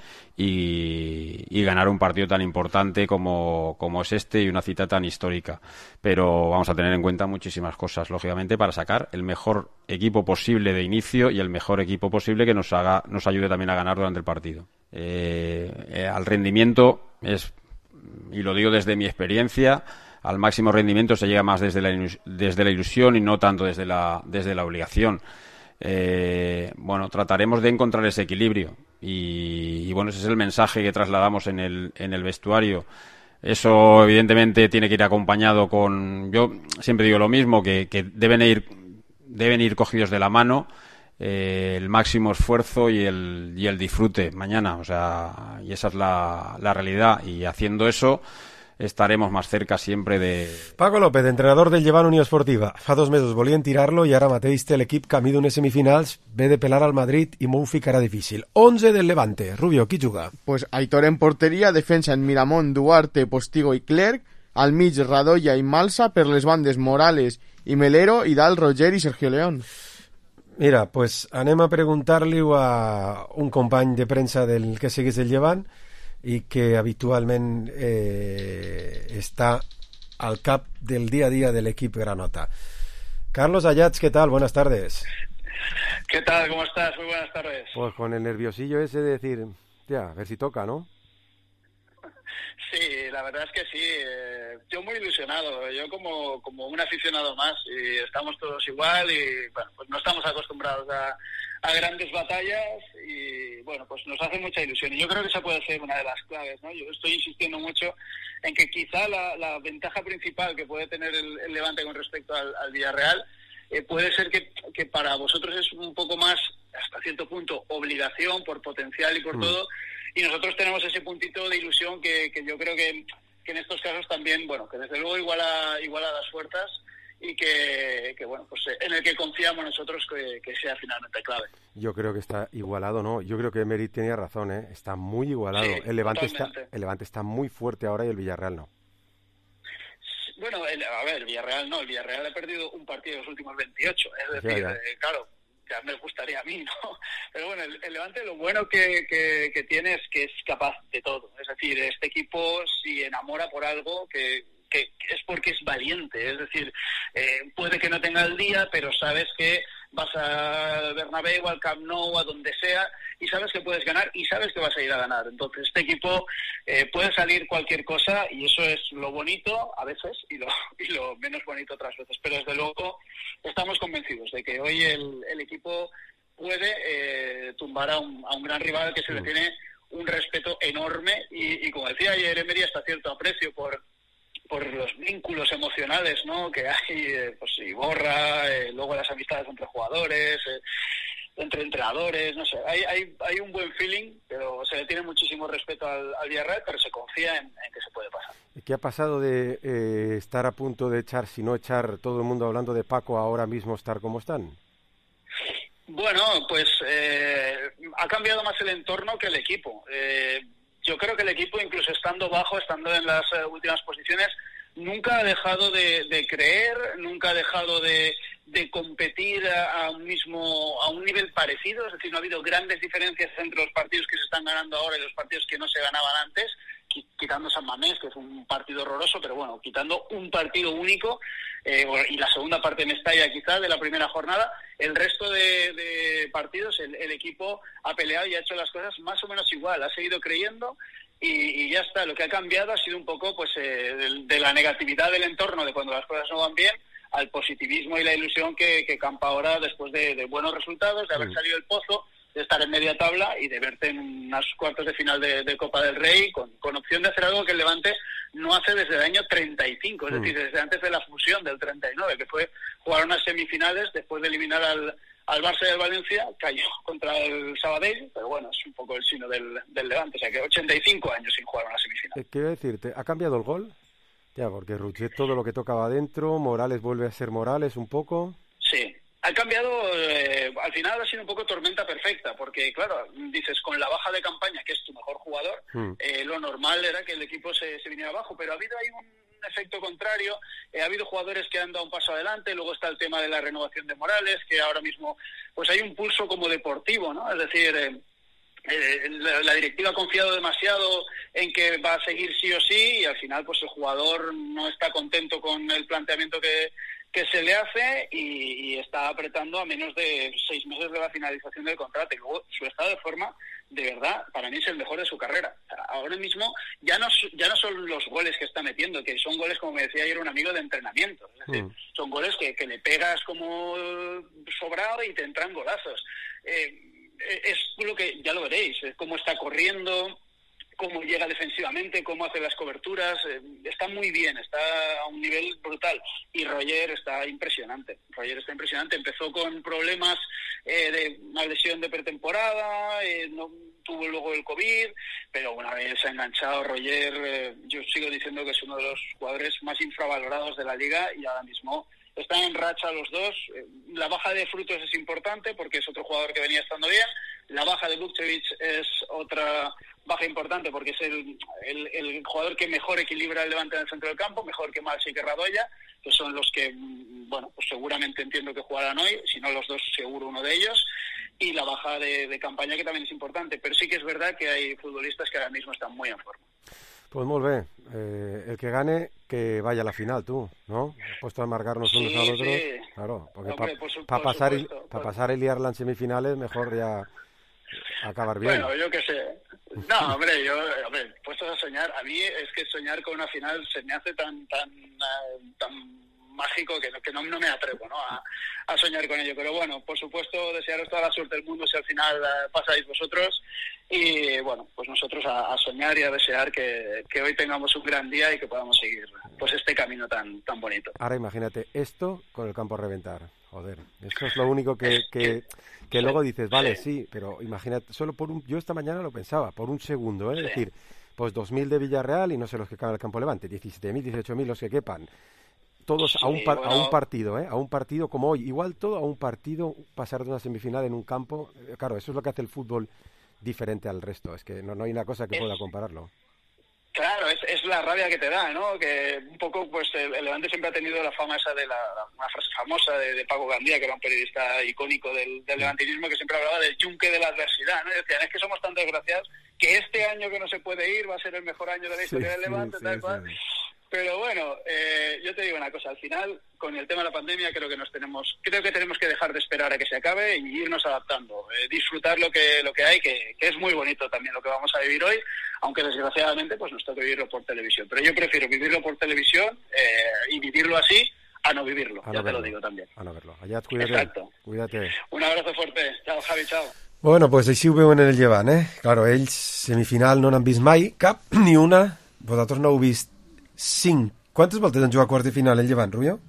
y, y ganar un partido tan importante como, como es este y una cita tan histórica. Pero vamos a tener en cuenta muchísimas cosas, lógicamente, para sacar el mejor equipo posible de inicio y el mejor equipo posible que nos haga, nos ayude también a ganar durante el partido. Eh, eh, al rendimiento es, y lo digo desde mi experiencia, al máximo rendimiento se llega más desde la, desde la ilusión y no tanto desde la, desde la obligación. Eh, bueno, trataremos de encontrar ese equilibrio y, y bueno, ese es el mensaje que trasladamos en el, en el vestuario. Eso evidentemente tiene que ir acompañado con, yo siempre digo lo mismo, que, que deben ir, deben ir cogidos de la mano. Eh, el máximo esfuerzo y el, y el disfrute mañana, o sea, y esa es la, la realidad, y haciendo eso estaremos más cerca siempre de... Paco López, entrenador del Llevant Unió Esportiva. Fa dos mesos volien tirar-lo i ara mateix té l'equip camí d'unes semifinals, ve de pelar al Madrid i molt ficarà difícil. onze del Levante. Rubio, qui juga? Pues Aitor en porteria, defensa en Miramón, Duarte, Postigo i Clerc, al mig Radoya i Malsa, per les bandes Morales i Melero, i dalt Roger i Sergio León. Mira, pues anem a preguntar-li a un company de premsa del que seguís el Llevant i que habitualment eh, està al cap del día a día del equipo granota. Carlos Ayats, ¿qué tal? Buenas tardes. ¿Qué tal? ¿Cómo estás? Muy buenas tardes. Pues con el nerviosillo ese de decir, ya, a ver si toca, ¿no? Sí, la verdad es que sí. Eh, yo muy ilusionado. Yo como, como un aficionado más. Y estamos todos igual y, bueno, pues no estamos acostumbrados a, a grandes batallas y, bueno, pues nos hace mucha ilusión. Y yo creo que esa puede ser una de las claves, ¿no? Yo estoy insistiendo mucho en que quizá la, la ventaja principal que puede tener el, el Levante con respecto al, al Villarreal eh, puede ser que, que para vosotros es un poco más, hasta cierto punto, obligación por potencial y por mm. todo. Y nosotros tenemos ese puntito de ilusión que, que yo creo que, que en estos casos también, bueno, que desde luego iguala, iguala las fuerzas y que, que, bueno, pues en el que confiamos nosotros que, que sea finalmente clave. Yo creo que está igualado, ¿no? Yo creo que Emery tenía razón, ¿eh? Está muy igualado. Sí, el, Levante está, totalmente. el Levante está muy fuerte ahora y el Villarreal no. Bueno, el, a ver, el Villarreal no, el Villarreal ha perdido un partido de los últimos veintiocho, es decir, ya, ya. Eh, claro, ya me gustaría a mí, ¿no? Pero bueno, el, el Levante lo bueno que, que, que tiene es que es capaz de todo. Es decir, este equipo si enamora por algo que, que, que es porque es valiente. Es decir, eh, puede que no tenga el día, pero sabes que vas a Bernabéu, al Camp Nou, a donde sea, y sabes que puedes ganar y sabes que vas a ir a ganar. Entonces, este equipo eh, puede salir cualquier cosa y eso es lo bonito a veces y lo, y lo menos bonito otras veces. Pero desde luego estamos convencidos de que hoy el, el equipo puede eh, tumbar a un, a un gran rival que se le tiene un respeto enorme y, y como decía ayer Emery, hasta cierto aprecio por por los vínculos emocionales, ¿no? Que hay, eh, pues Iborra, eh, luego las amistades entre jugadores, eh, entre entrenadores, no sé, hay, hay hay un buen feeling, pero se le tiene muchísimo respeto al, al Villarreal, pero se confía en, en que se puede pasar. ¿Qué ha pasado de eh, estar a punto de echar, si no echar, todo el mundo hablando de Paco, ahora mismo estar como están? Bueno, pues eh, ha cambiado más el entorno que el equipo. Eh, Yo creo que el equipo, incluso estando bajo, estando en las uh, últimas posiciones, nunca ha dejado de, de creer, nunca ha dejado de, de competir a, a un mismo, a un nivel parecido. Es decir, no ha habido grandes diferencias entre los partidos que se están ganando ahora y los partidos que no se ganaban antes, quitando San Mamés, que es un partido horroroso, pero bueno, quitando un partido único eh, y la segunda parte en Mestalla quizás de la primera jornada, el resto de, de partidos el, el equipo ha peleado y ha hecho las cosas más o menos igual, ha seguido creyendo y, y ya está. Lo que ha cambiado ha sido un poco pues eh, de, de la negatividad del entorno de cuando las cosas no van bien al positivismo y la ilusión que, que campa ahora después de, de buenos resultados, de haber Mm. salido del pozo, de estar en media tabla y de verte en unas cuartos de final de, de Copa del Rey con, con opción de hacer algo que el Levante no hace desde el año treinta y cinco, es Mm. decir, desde antes de la fusión del treinta y nueve, que fue jugar unas semifinales después de eliminar al, al Barça y al Valencia, cayó contra el Sabadell, pero bueno, es un poco el sino del, del Levante, o sea que ochenta y cinco años sin jugar una semifinal. Eh, ¿Qué iba a decirte? ¿Ha cambiado el gol? Ya, porque Ruchet todo lo que tocaba adentro, Morales vuelve a ser Morales un poco. Sí, ha cambiado, eh, al final ha sido un poco tormenta perfecta, porque claro, dices, con la baja de campaña, que es tu mejor jugador, Mm. eh, lo normal era que el equipo se, se viniera abajo, pero ha habido ahí un efecto contrario, eh, ha habido jugadores que han dado un paso adelante, luego está el tema de la renovación de Morales, que ahora mismo pues hay un pulso como deportivo, ¿no? Es decir, eh, eh, la, la directiva ha confiado demasiado en que va a seguir sí o sí y al final pues el jugador no está contento con el planteamiento que que se le hace y, y está apretando a menos de seis meses de la finalización del contrato. Y luego su estado de forma, de verdad, para mí es el mejor de su carrera. O sea, ahora mismo ya no, ya no son los goles que está metiendo, que son goles, como me decía ayer un amigo, de entrenamiento. Es decir, Mm. son goles que, que le pegas como sobrado y te entran golazos. Eh, es lo que, ya lo veréis, es cómo está corriendo, cómo llega defensivamente, cómo hace las coberturas, eh, está muy bien, está a un nivel brutal. Y Roger está impresionante, Roger está impresionante, empezó con problemas eh, de una lesión de pretemporada, eh, no tuvo luego el COVID, pero una vez se ha enganchado Roger, eh, yo sigo diciendo que es uno de los jugadores más infravalorados de la liga y ahora mismo están en racha los dos. La baja de Frutos es importante porque es otro jugador que venía estando bien. La baja de Vukcevic es otra baja importante porque es el, el, el jugador que mejor equilibra el Levante en el centro del campo, mejor que Malsi y que Radoya, que son los que, bueno, pues seguramente entiendo que jugarán hoy, si no los dos seguro uno de ellos. Y la baja de, de Campaña, que también es importante, pero sí que es verdad que hay futbolistas que ahora mismo están muy en forma. Pues molt bé, eh, el que gane que vaya a la final, tú, ¿no? Puesto a marcarnos unos sí, a otros, sí. Claro, porque Hombre, para por su- pa por pasar, y, supuesto, pa por- pasar y liarla en semifinales, mejor ya acabar bien. Bueno, yo qué sé. No, hombre, yo, hombre, puestos a soñar, a mí es que soñar con una final se me hace tan tan eh, tan mágico que, no, que no, no me atrevo, ¿no? A, a soñar con ello. Pero bueno, por supuesto, desearos toda la suerte del mundo si al final eh, pasáis vosotros. Y bueno, pues nosotros a, a soñar y a desear que, que hoy tengamos un gran día y que podamos seguir pues este camino tan tan bonito. Ahora imagínate esto con el campo a reventar. Joder, esto es lo único que, que, que luego dices, vale, sí, pero imagínate, solo por un... Yo esta mañana lo pensaba, por un segundo, ¿eh? Es decir, pues dos mil de Villarreal y no sé los que caben al campo Levante, diecisiete mil, dieciocho mil los que quepan. Todos a, un par- bueno. a un partido, ¿eh? A un partido como hoy. Igual todo a un partido, pasar de una semifinal en un campo. Eh, Claro, eso es lo que hace el fútbol diferente al resto. Es que no, no hay una cosa que Es- pueda compararlo. Claro, es, es la rabia que te da, ¿no? Que un poco, pues, el, el Levante siempre ha tenido la fama esa de la, una frase famosa de, de Paco Gandía, que era un periodista icónico del, del levantinismo, que siempre hablaba del yunque de la adversidad, ¿no? Y decían, es que somos tan desgraciados que este año que no se puede ir va a ser el mejor año de la historia Sí, del Levante, sí, tal sí, cual. sí. Pero bueno, eh, yo te digo una cosa, al final, con el tema de la pandemia, creo que nos tenemos, creo que tenemos que dejar de esperar a que se acabe y irnos adaptando, eh, disfrutar lo que lo que hay, que, que es muy bonito también lo que vamos a vivir hoy, aunque desgraciadamente pues nos toca vivirlo por televisión. Pero yo prefiero vivirlo por televisión eh, y vivirlo así a no vivirlo, A ya no te verlo, lo digo también. A no verlo. Allá, cuídate. Exacto. Cuídate. Un abrazo fuerte. Chao, Javi, chao. Bueno, pues així ho veuen en el Llevant, eh? Claro, ells semifinal no n'han vist mai, cap ni una. Vosaltres no heu vist cinc. Quantes voltes han jugat a quart de final el Llevant, Rubio?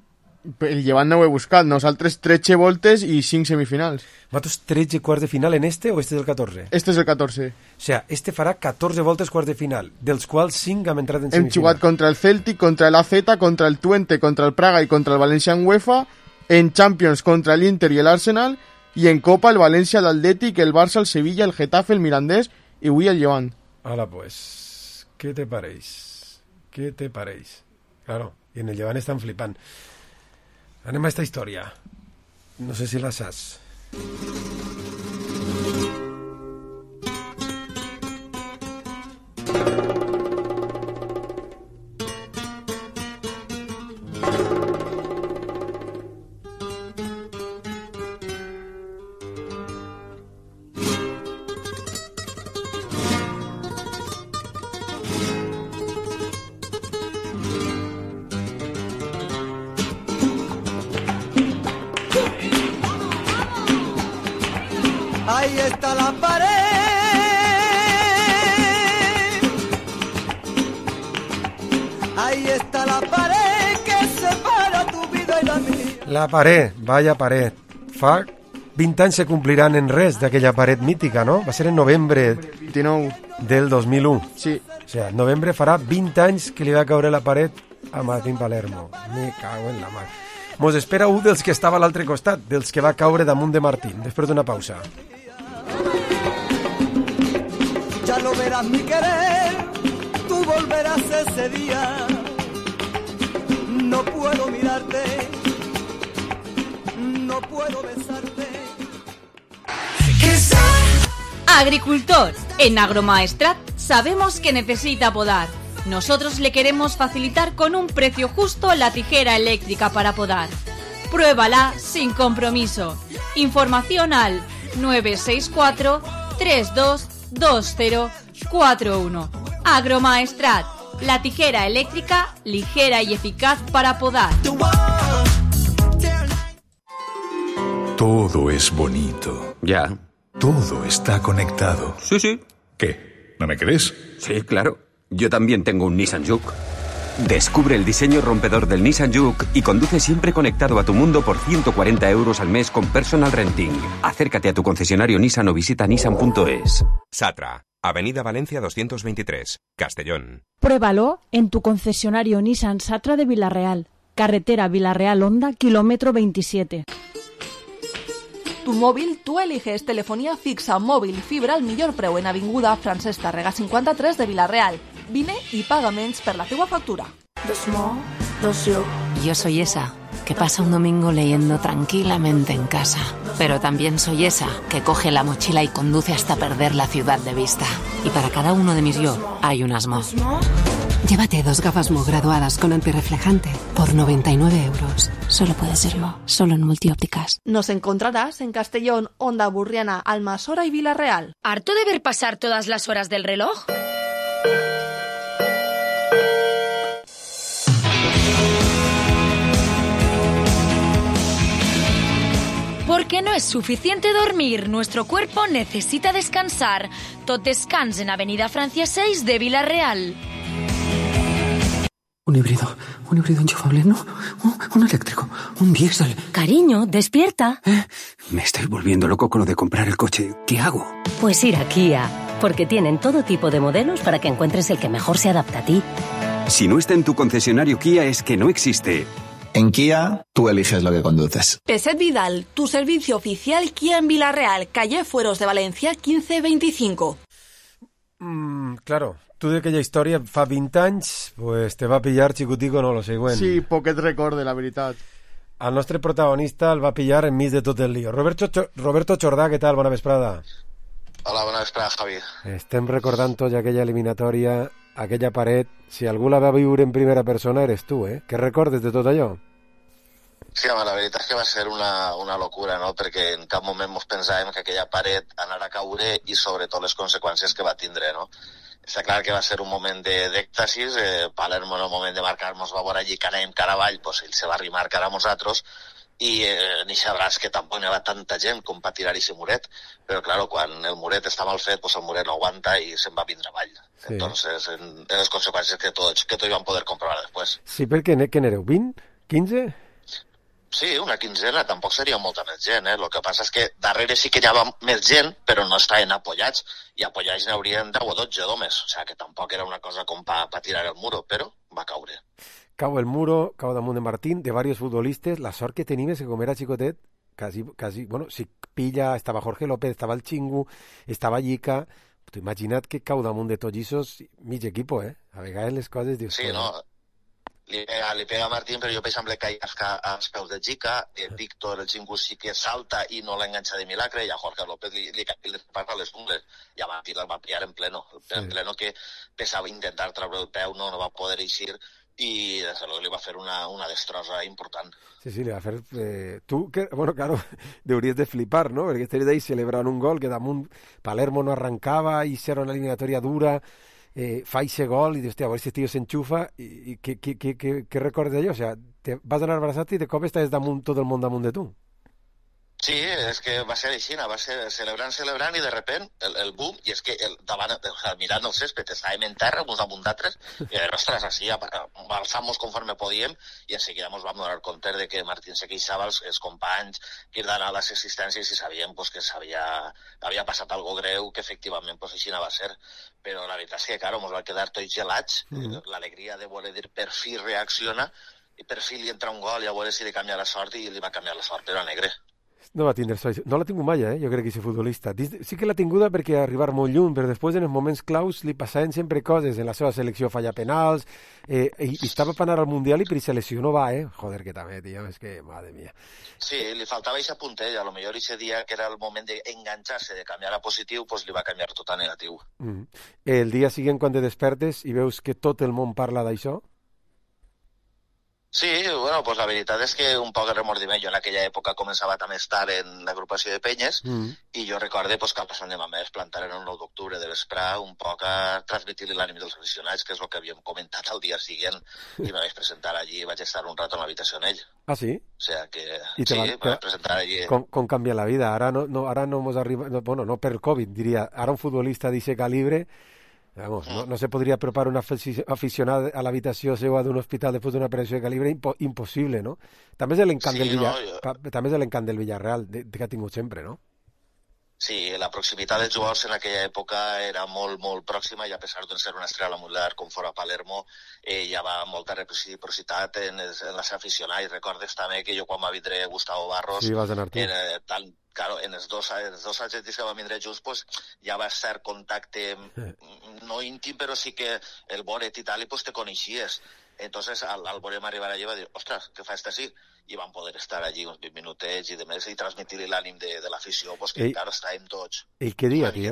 El Llevant no ho he buscat, nosaltres tretze voltes i cinc semifinals. Vosaltres tretze quarts de final en este o este és el catorze? Este és el catorze. O sea, este farà catorze voltes quarts de final, dels quals cinc hem entrat en Hem semifinal. jugat contra el Celtic, contra el A Z, contra el Twente, contra el Praga i contra el València en UEFA, en Champions contra el Inter i l'Arsenal, i en Copa el València, l'Atlètic, el Barça, el Sevilla, el Getafe, el Mirandés i avui el Llevant. Hala, pues, ¿qué te pareix? ¿Qué te pareix? Claro, y en el Llevant estan flipant. Anem a esta història. No sé si la saps. Ahí está la pared. Ahí está la pared que separa tu vida y la mía. La paret, vaya paret. Fa vint anys se compliran en res d'aquella paret mítica, no? Va ser en novembre vint-i-nou del dos mil u. Sí. O sea, en novembre farà vint anys que li va caure la paret a Martín Palermo. Me cago en la mar. Mos espera un dels que estava a l'altre costat, dels que va caure damunt de Martín, després d'una pausa. Ya lo verás mi querer, tú volverás ese día. No puedo mirarte, no puedo besarte. Agricultor, en Agromaestrat sabemos que necesita podar. Nosotros le queremos facilitar con un precio justo la tijera eléctrica para podar. Pruébala sin compromiso. Información al nueve seis cuatro, tres dos dos cero cuatro uno. Agromaestrat, la tijera eléctrica ligera y eficaz para podar. Todo es bonito. Ya. Todo está conectado. Sí, sí. ¿Qué? ¿No me crees? Sí, claro. Yo también tengo un Nissan Juke. Descubre el diseño rompedor del Nissan Juke y conduce siempre conectado a tu mundo por ciento cuarenta euros al mes con personal renting. Acércate a tu concesionario Nissan o visita nissan punto es. Satra, Avenida Valencia doscientos veintitrés, Castellón. Pruébalo en tu concesionario Nissan Satra de Vila-real. Carretera Vila-real-Onda, kilómetro veintisiete. Tu mòbil, tu eliges. Telefonía fixa, móvil i fibra al millor preu en Avinguda Francesc Tàrrega cinquanta-tres de Vila-real. Vine y paga menys per la teua factura. Yo soy esa que pasa un domingo leyendo tranquilamente en casa. Pero también soy esa que coge la mochila y conduce hasta perder la ciudad de vista. Y para cada uno de mis yo hay un Asmo. Llévate dos gafas Mo graduadas con antirreflejante por noventa y nueve euros. Solo puede serlo, solo en Multiópticas. Nos encontrarás en Castellón, Onda Burriana, Almasora y Vila-real. ¿Harto de ver pasar todas las horas del reloj? Porque no es suficiente dormir, nuestro cuerpo necesita descansar. Tot descans en Avenida Francia seis de Vila-real. Un híbrido, un híbrido enchufable, no, un, un eléctrico, un diésel. Cariño, despierta. ¿Eh? Me estoy volviendo loco con lo de comprar el coche. ¿Qué hago? Pues ir a Kia, porque tienen todo tipo de modelos para que encuentres el que mejor se adapta a ti. Si no está en tu concesionario Kia es que no existe. En Kia, tú eliges lo que conduces. Peset Vidal, tu servicio oficial Kia en Vila-real, calle Fueros de Valencia quince veinticinco. Mm, claro, tu d'aquella història fa vint anys, pues te va pillar, xicutico, no lo següent. Sí, poquet recorde, la veritat. El nostre protagonista el va pillar enmig de tot el lío. Roberto, Roberto Chordà, què tal? Bona vesprada. Hola, bona vesprada, Javi. Estem recordant tots aquella eliminatòria, aquella paret. Si algú la va viure en primera persona eres tu, eh? Què recordes de tot allò? Sí, home, la veritat és que va ser una, una locura, no? Perquè en cap moment ens pensàvem que aquella paret anara a caure i sobretot les conseqüències que va tindre, no? Està clar que va ser un moment d'èxtasis, eh, Palermo en el moment de marcar-nos va veure allí que anàvem cara avall, pues ell se va arrimar cara a nosaltres i eh, ni sabràs que tampoc hi havia tanta gent com per tirar aquest muret, però clar, quan el muret està mal fet, pues el muret no aguanta i se'n va vindre avall. Sí. Entonces, en, en les conseqüències que tots, que tots vam poder comprovar després. Sí, perquè què n'éreu, vint? quinze? Sí, una quinzena, tampoc seria molta més gent, eh? El que passa és que darrere sí que hi havia més gent, però no estaven apoyats, i apoyats n'haurien deu o dotze d'homes, o sigui que tampoc era una cosa com per pa tirar el muro, però va caure. Cau el muro, cau damunt de Martín, de varios futbolistes, la sort que tenim és que com era xicotet, quasi, quasi, bueno, si pilla, estava Jorge López, estava el Xingu, estava Llica, t'ho imagina't que cau damunt de tots aquests mig equipo, eh? A vegades les coses dius... Sí, no... Li pega, li pega a Martín, però jo per exemple caig als peus de Gica, el Víctor, el Xingu sí que salta i no l'enganxa de milagre, i a Jorge López li, li, li, li passa les ungles, i a Martín el va pillar en pleno, en sí. pleno que pesava intentar treure el peu, no, no va poder eixir, i des de luego li va fer una, una destrossa important. Sí, sí, li va fer... Eh, tu, que, bueno, claro, deuries de flipar, no? Perquè estaries d'ahí celebrant un gol que damunt Palermo no arrancava, i era una eliminatòria dura... Eh, fa ese gol y dices, hostia, a ver si este tío se enchufa y, y ¿qué, qué, qué, qué, qué recordes de ello? O sea, te vas a anar abrazat i de cop estàs damunt tot el món damunt de tu. Sí, és que va ser així, va ser celebrant, celebrant i de repent el, el boom, i és que el, davant, o sea, mirant el césped estàvem en terra, uns damunt d'altres, i de ostres, així alçant-nos conforme podíem, i en seguida ens vam donar compte de que Martín se queixava, els, els companys, cridant a les assistències i sabíem pues, que s'havia havia passat algo greu, que efectivament pues, així no va ser. Però la veritat és que, claro, ens va quedar tots gelats, mm-hmm. l'alegria de voler dir per fi reacciona, i per fi li entra un gol i a veure si li canvia la sort, i li va canviar la sort, però a negre. No va tindre sort. No l'ha tingut mai, eh? Jo crec que és futbolista. Sí que l'ha tinguda perquè arribar molt lluny, però després en els moments claus li passaven sempre coses. En la seva selecció falla penals, eh, i, i estava per anar al Mundial i per se lesió no va, eh? Joder, que també, tio, és que, madre mía. Sí, li faltava aquesta puntella. A lo millor ese dia que era el moment d'enganxar-se, de canviar a positiu, pues li va canviar tot a negatiu. Mm. El dia següent, quan te despertes i veus que tot el món parla d'això? Sí, bueno, pues la veritat és que un poc de remordiment. Jo en aquella època començava també a estar en l'agrupació de penyes mm. i jo recorde pues, que al passant de mamà es plantaren el nou d'octubre de vesprà un poc a transmetir-li l'ànim dels aficionats, que és el que havíem comentat el dia següent, i me vaig presentar allí i vaig estar un rato en l'habitació amb ell. Ah, sí? O sea que, I sí, va, me vaig presentar allí. Com, com canvia la vida? Ara no, no, ara no mos arriba... No, bueno, no per Covid, diria. Ara un futbolista d'aquest calibre Vamos, no, no se podria apropar un aficionat a l'habitació seva d'un hospital després d'una operació de calibre, impo impossible, no? També és l'encant sí, del, Villa... no, jo... també és l'encant del Villarreal, de, de que ha tingut sempre, no? Sí, la proximitat dels jugadors en aquella època era molt, molt pròxima i a pesar de ser una estrella mundial com fora Palermo, eh, hi havia molta reciprocitat en, els, en les aficionats. I recordes també que jo quan va vindre Gustavo Barros, sí, vas anar tu. En, tal, claro, en els dos, els dos argentins que van vindre junts, pues, ja va ser contacte eh. no íntim, però sí que el Boret i tal, i pues, te coneixies. Entonces, al, al veure-me arribar allà va dir, ostres, què fa este així? I van poder estar allí uns vint minutets i de més i transmetir l'ànim de, de l'afició, pues, que encara estàvem tots. I què dia, tio?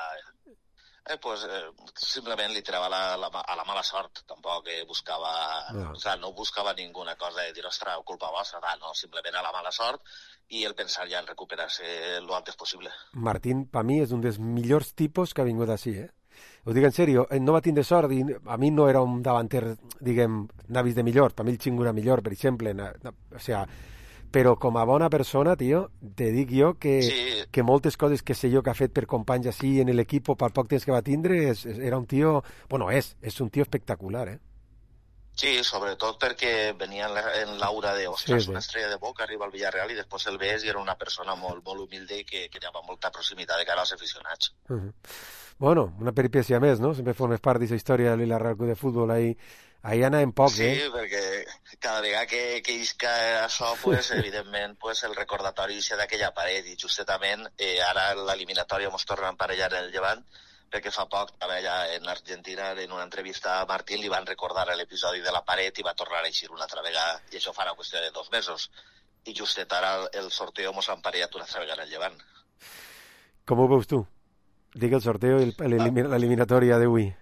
Eh, pues, eh, simplement li tirava la, la, a la mala sort, tampoc eh, buscava, no. O sea, no buscava ninguna cosa de dir, ostres, culpa vostra, va, no, simplement a la mala sort i el pensar ja en recuperar-se lo antes possible. Martín, per mi, és un dels millors tipus que ha vingut així, eh? Ho dic en sèrio, no va tindre sort i a mi no era un davanter, diguem, navis de millor, per mi el Xingu era millor, per exemple, no, no, o sea, però com a bona persona, tio, te dic jo que, sí. que moltes coses que sé jo que ha fet per companys així en l'equip per poc temps que va tindre, és, era un tio, bueno, és, és un tio espectacular, eh? Sí, sobretot perquè venia en l'aura de, ostres, sí, sí. una estrella de Boca, arriba al Villarreal i després el ves i era una persona molt, molt humilde i que, que tenia molta proximitat de cara als aficionats. Uh -huh. Bueno, una peripècia més, no? Sempre formes part d'aquesta història del Villarreal Club de Futbol. Ahí, ahí anàvem poc, sí, eh? Sí, perquè cada vegada que, que isca això, pues, evidentment, pues, el recordatori d'aquella paret i justament eh, ara l'eliminatòria mos torna a emparellar en el Llevant, perquè fa poc, també allà en Argentina, en una entrevista a Martín, li van recordar l'episodi de la paret i va tornar a eixir una altra vegada, i això farà qüestió de dos mesos. I justet ara el sorteo mos ha emparellat una altra vegada en el Llevant. Com ho veus tu? Digue el sorteo i l'eliminatòria d'avui.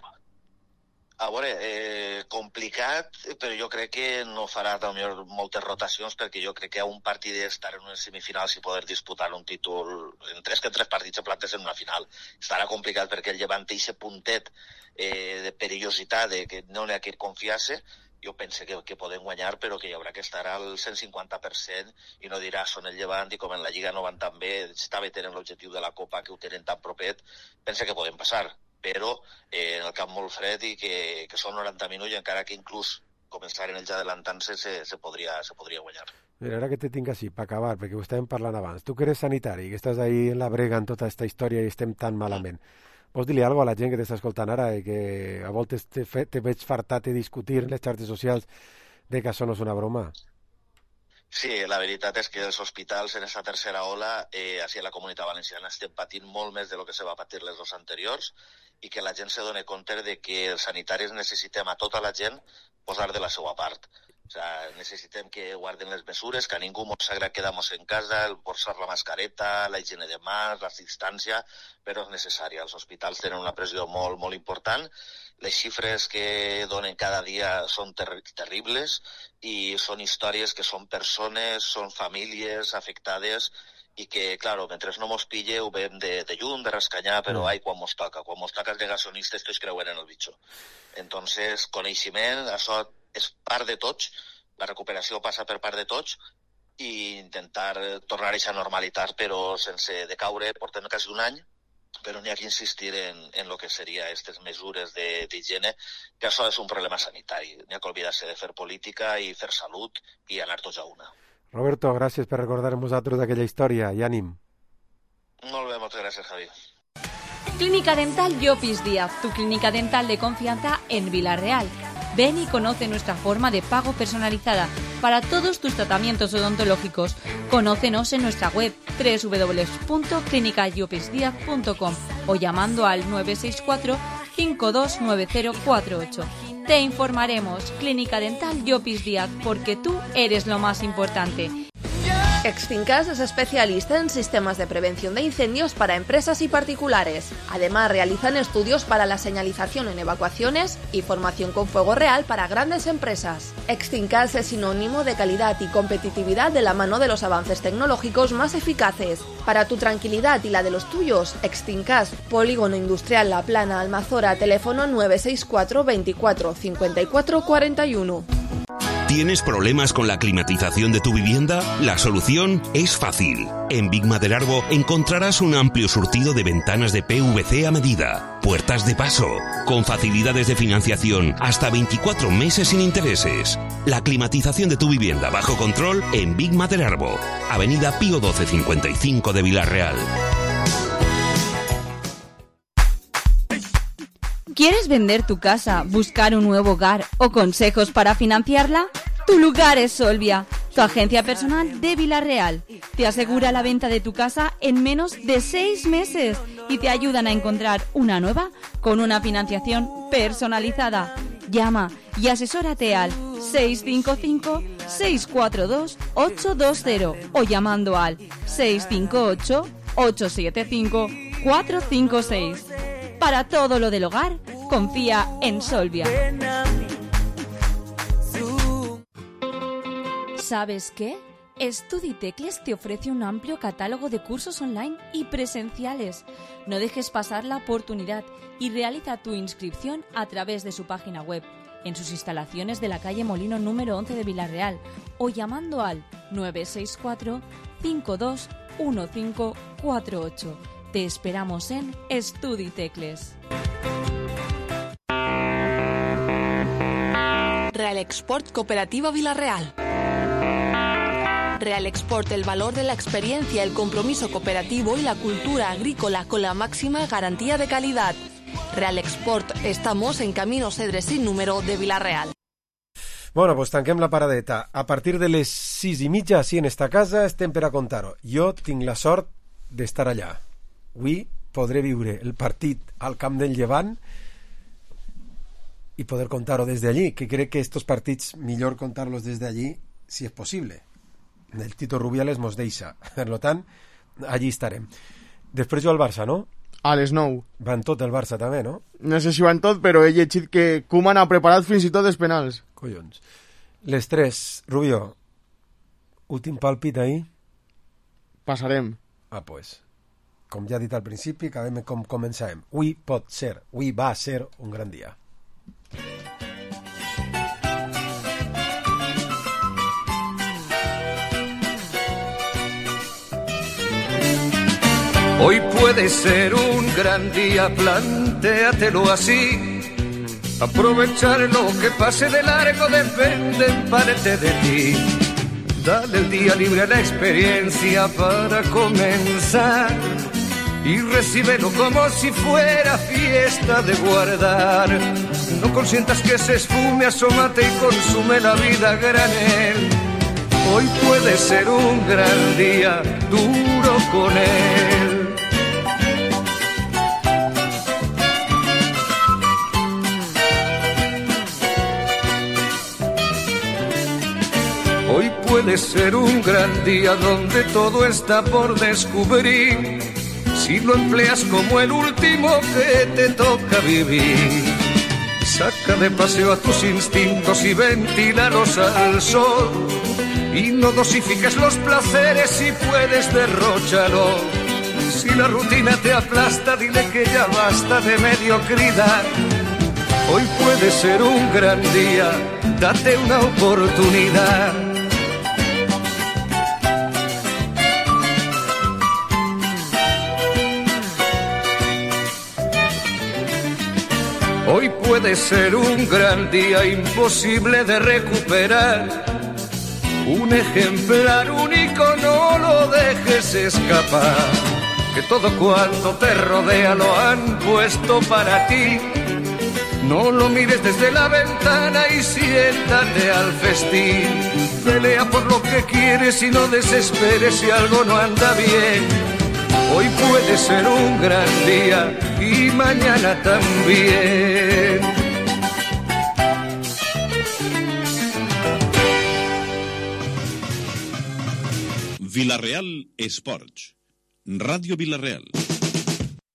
A veure, eh, complicat, però jo crec que no farà millor moltes rotacions perquè jo crec que a un partit d'estar en unes semifinals i poder disputar un títol en tres que tres partits se plantes en una final. Estarà complicat perquè el Llevant té aquest puntet eh, de perillositat, de que no n'hi ha que confiar-se. Jo penso que, que podem guanyar, però que hi haurà que estar al cent cinquanta per cent i no dirà són el Llevant i com en la Lliga no van tan bé, està bé tenen l'objectiu de la Copa que ho tenen tan propet, penso que podem passar, però eh, en el camp molt fred i que, que són noranta minuts i encara que inclús començaren ells adelantant-se se, se, podria, se podria guanyar. Mira, ara que te tinc així, per acabar, perquè ho estàvem parlant abans, tu que eres sanitari, que estàs ahí en la brega en tota aquesta història i estem tan malament, vols dir-li alguna cosa a la gent que t'està escoltant ara i que a voltes te, fe, te veig fartat de discutir en les xarxes socials de que això no és una broma? Sí, la veritat és que els hospitals en aquesta tercera ola, eh, així a la Comunitat Valenciana, estem patint molt més de lo que se va patir les dos anteriors i que la gent se doni compte de que els sanitaris necessitem a tota la gent posar de la seva part. O sea, necessitem que guarden les mesures, que a ningú mos agrada quedar-nos en casa, el posar la mascareta, la higiene de mans, la distància, però és necessària. Els hospitals tenen una pressió molt, molt important. Les xifres que donen cada dia són ter terribles i són històries que són persones, són famílies afectades i que, claro, mentre no mos pille ho veiem de, de llum, de rescanyar, però ai, quan mos toca. Quan mos toca els negacionistes tots creuen en el bitxo. Entonces, coneixement, això és part de tots, la recuperació passa per part de tots i intentar tornar a aquesta normalitat però sense decaure. Portem quasi un any, però n'hi ha que insistir en, en lo que seria aquestes mesures d'higiene, que això és un problema sanitari. N'hi ha que oblidar-se de fer política i fer salut i anar tots a una. Roberto, gràcies per recordar amb nosaltres d'aquella història i ànim. Molt bé, moltes gràcies, Javi. Clínica Dental Llopis Díaz, tu clínica dental de confianza en Villarreal. Ven y conoce nuestra forma de pago personalizada para todos tus tratamientos odontológicos. Conócenos en nuestra web doble u doble u doble u punto clínica llopis díaz punto com o llamando al nueve seis cuatro, cinco dos nueve cero cuatro ocho. Te informaremos. Clínica Dental Llopis Díaz, porque tú eres lo más importante. Extincas es especialista en sistemas de prevención de incendios para empresas y particulares. Además, realizan estudios para la señalización en evacuaciones y formación con fuego real para grandes empresas. Extincas es sinónimo de calidad y competitividad de la mano de los avances tecnológicos más eficaces. Para tu tranquilidad y la de los tuyos, Extincas, Polígono Industrial La Plana, Almazora, teléfono nueve seis cuatro, veinticuatro, cincuenta y cuatro cuarenta y uno. ¿Tienes problemas con la climatización de tu vivienda? La solución es fácil. En Big Madelarbo encontrarás un amplio surtido de ventanas de P V C a medida, puertas de paso, con facilidades de financiación hasta veinticuatro meses sin intereses. La climatización de tu vivienda bajo control en Big Madelarbo, Avenida Pío doce cincuenta y cinco de Villarreal. ¿Quieres vender tu casa, buscar un nuevo hogar o consejos para financiarla? Tu lugar es Solvia, tu agencia personal de Villarreal. Te asegura la venta de tu casa en menos de seis meses y te ayudan a encontrar una nueva con una financiación personalizada. Llama y asesórate al seis cinco cinco, seis cuatro dos, ocho dos cero o llamando al seis cinco ocho, ocho siete cinco, cuatro cinco seis. Para todo lo del hogar, confía en Solvia. ¿Sabes qué? Studitecles te ofrece un amplio catálogo de cursos online y presenciales. No dejes pasar la oportunidad y realiza tu inscripción a través de su página web, en sus instalaciones de la calle Molino número once de Villarreal o llamando al nueve seis cuatro, cinco dos uno cinco cuatro ocho. Te esperamos en Studitecles. Real Export Cooperativa Villarreal. Real Export, el valor de la experiencia, el compromiso cooperativo y la cultura agrícola con la máxima garantía de calidad. Real Export, estamos en Camino Cedre sin número de Villarreal. Bueno, pues tanquem la paradeta. A partir de les sis i mitja, així en esta casa, estem per a contar-ho. Jo tinc la sort d'estar allà. Avui podré viure el partit al camp del Llevant i poder contar-ho des d'allí, que crec que estos partits millor contar-los des d'allí si és possible. El Tito Rubiales mos deixa. Per tant, allí estarem. Després jo al Barça, no? A les nou. Van tot el Barça també, no? No sé si van tot, però he llegit que Koeman ha preparat fins i tot els penals. Collons. Les tres. Rubio, últim pàlpit ahir? Passarem. Ah, pues, com ja he dit al principi, acabem com començàvem. Avui pot ser, avui va ser un gran dia. Hoy puede ser un gran día, plantéatelo así. Aprovechar lo que pase de largo depende en parte de ti. Dale el día libre a la experiencia para comenzar y recíbelo como si fuera fiesta de guardar. No consientas que se esfume, asómate y consume la vida a granel. Hoy puede ser un gran día, duro con él. Hoy puede ser un gran día donde todo está por descubrir, si lo empleas como el último que te toca vivir. Saca de paseo a tus instintos y ventílalos al sol, y no dosifiques los placeres si puedes derróchalo. Si la rutina te aplasta, dile que ya basta de mediocridad. Hoy puede ser un gran día, date una oportunidad. Hoy puede ser un gran día imposible de recuperar. Un ejemplar único, no lo dejes escapar. Que todo cuanto te rodea lo han puesto para ti. No lo mires desde la ventana y siéntate al festín. Pelea por lo que quieres y no desesperes si algo no anda bien. Hoy puede ser un gran día y mañana también. Villarreal Sports. Radio Villarreal.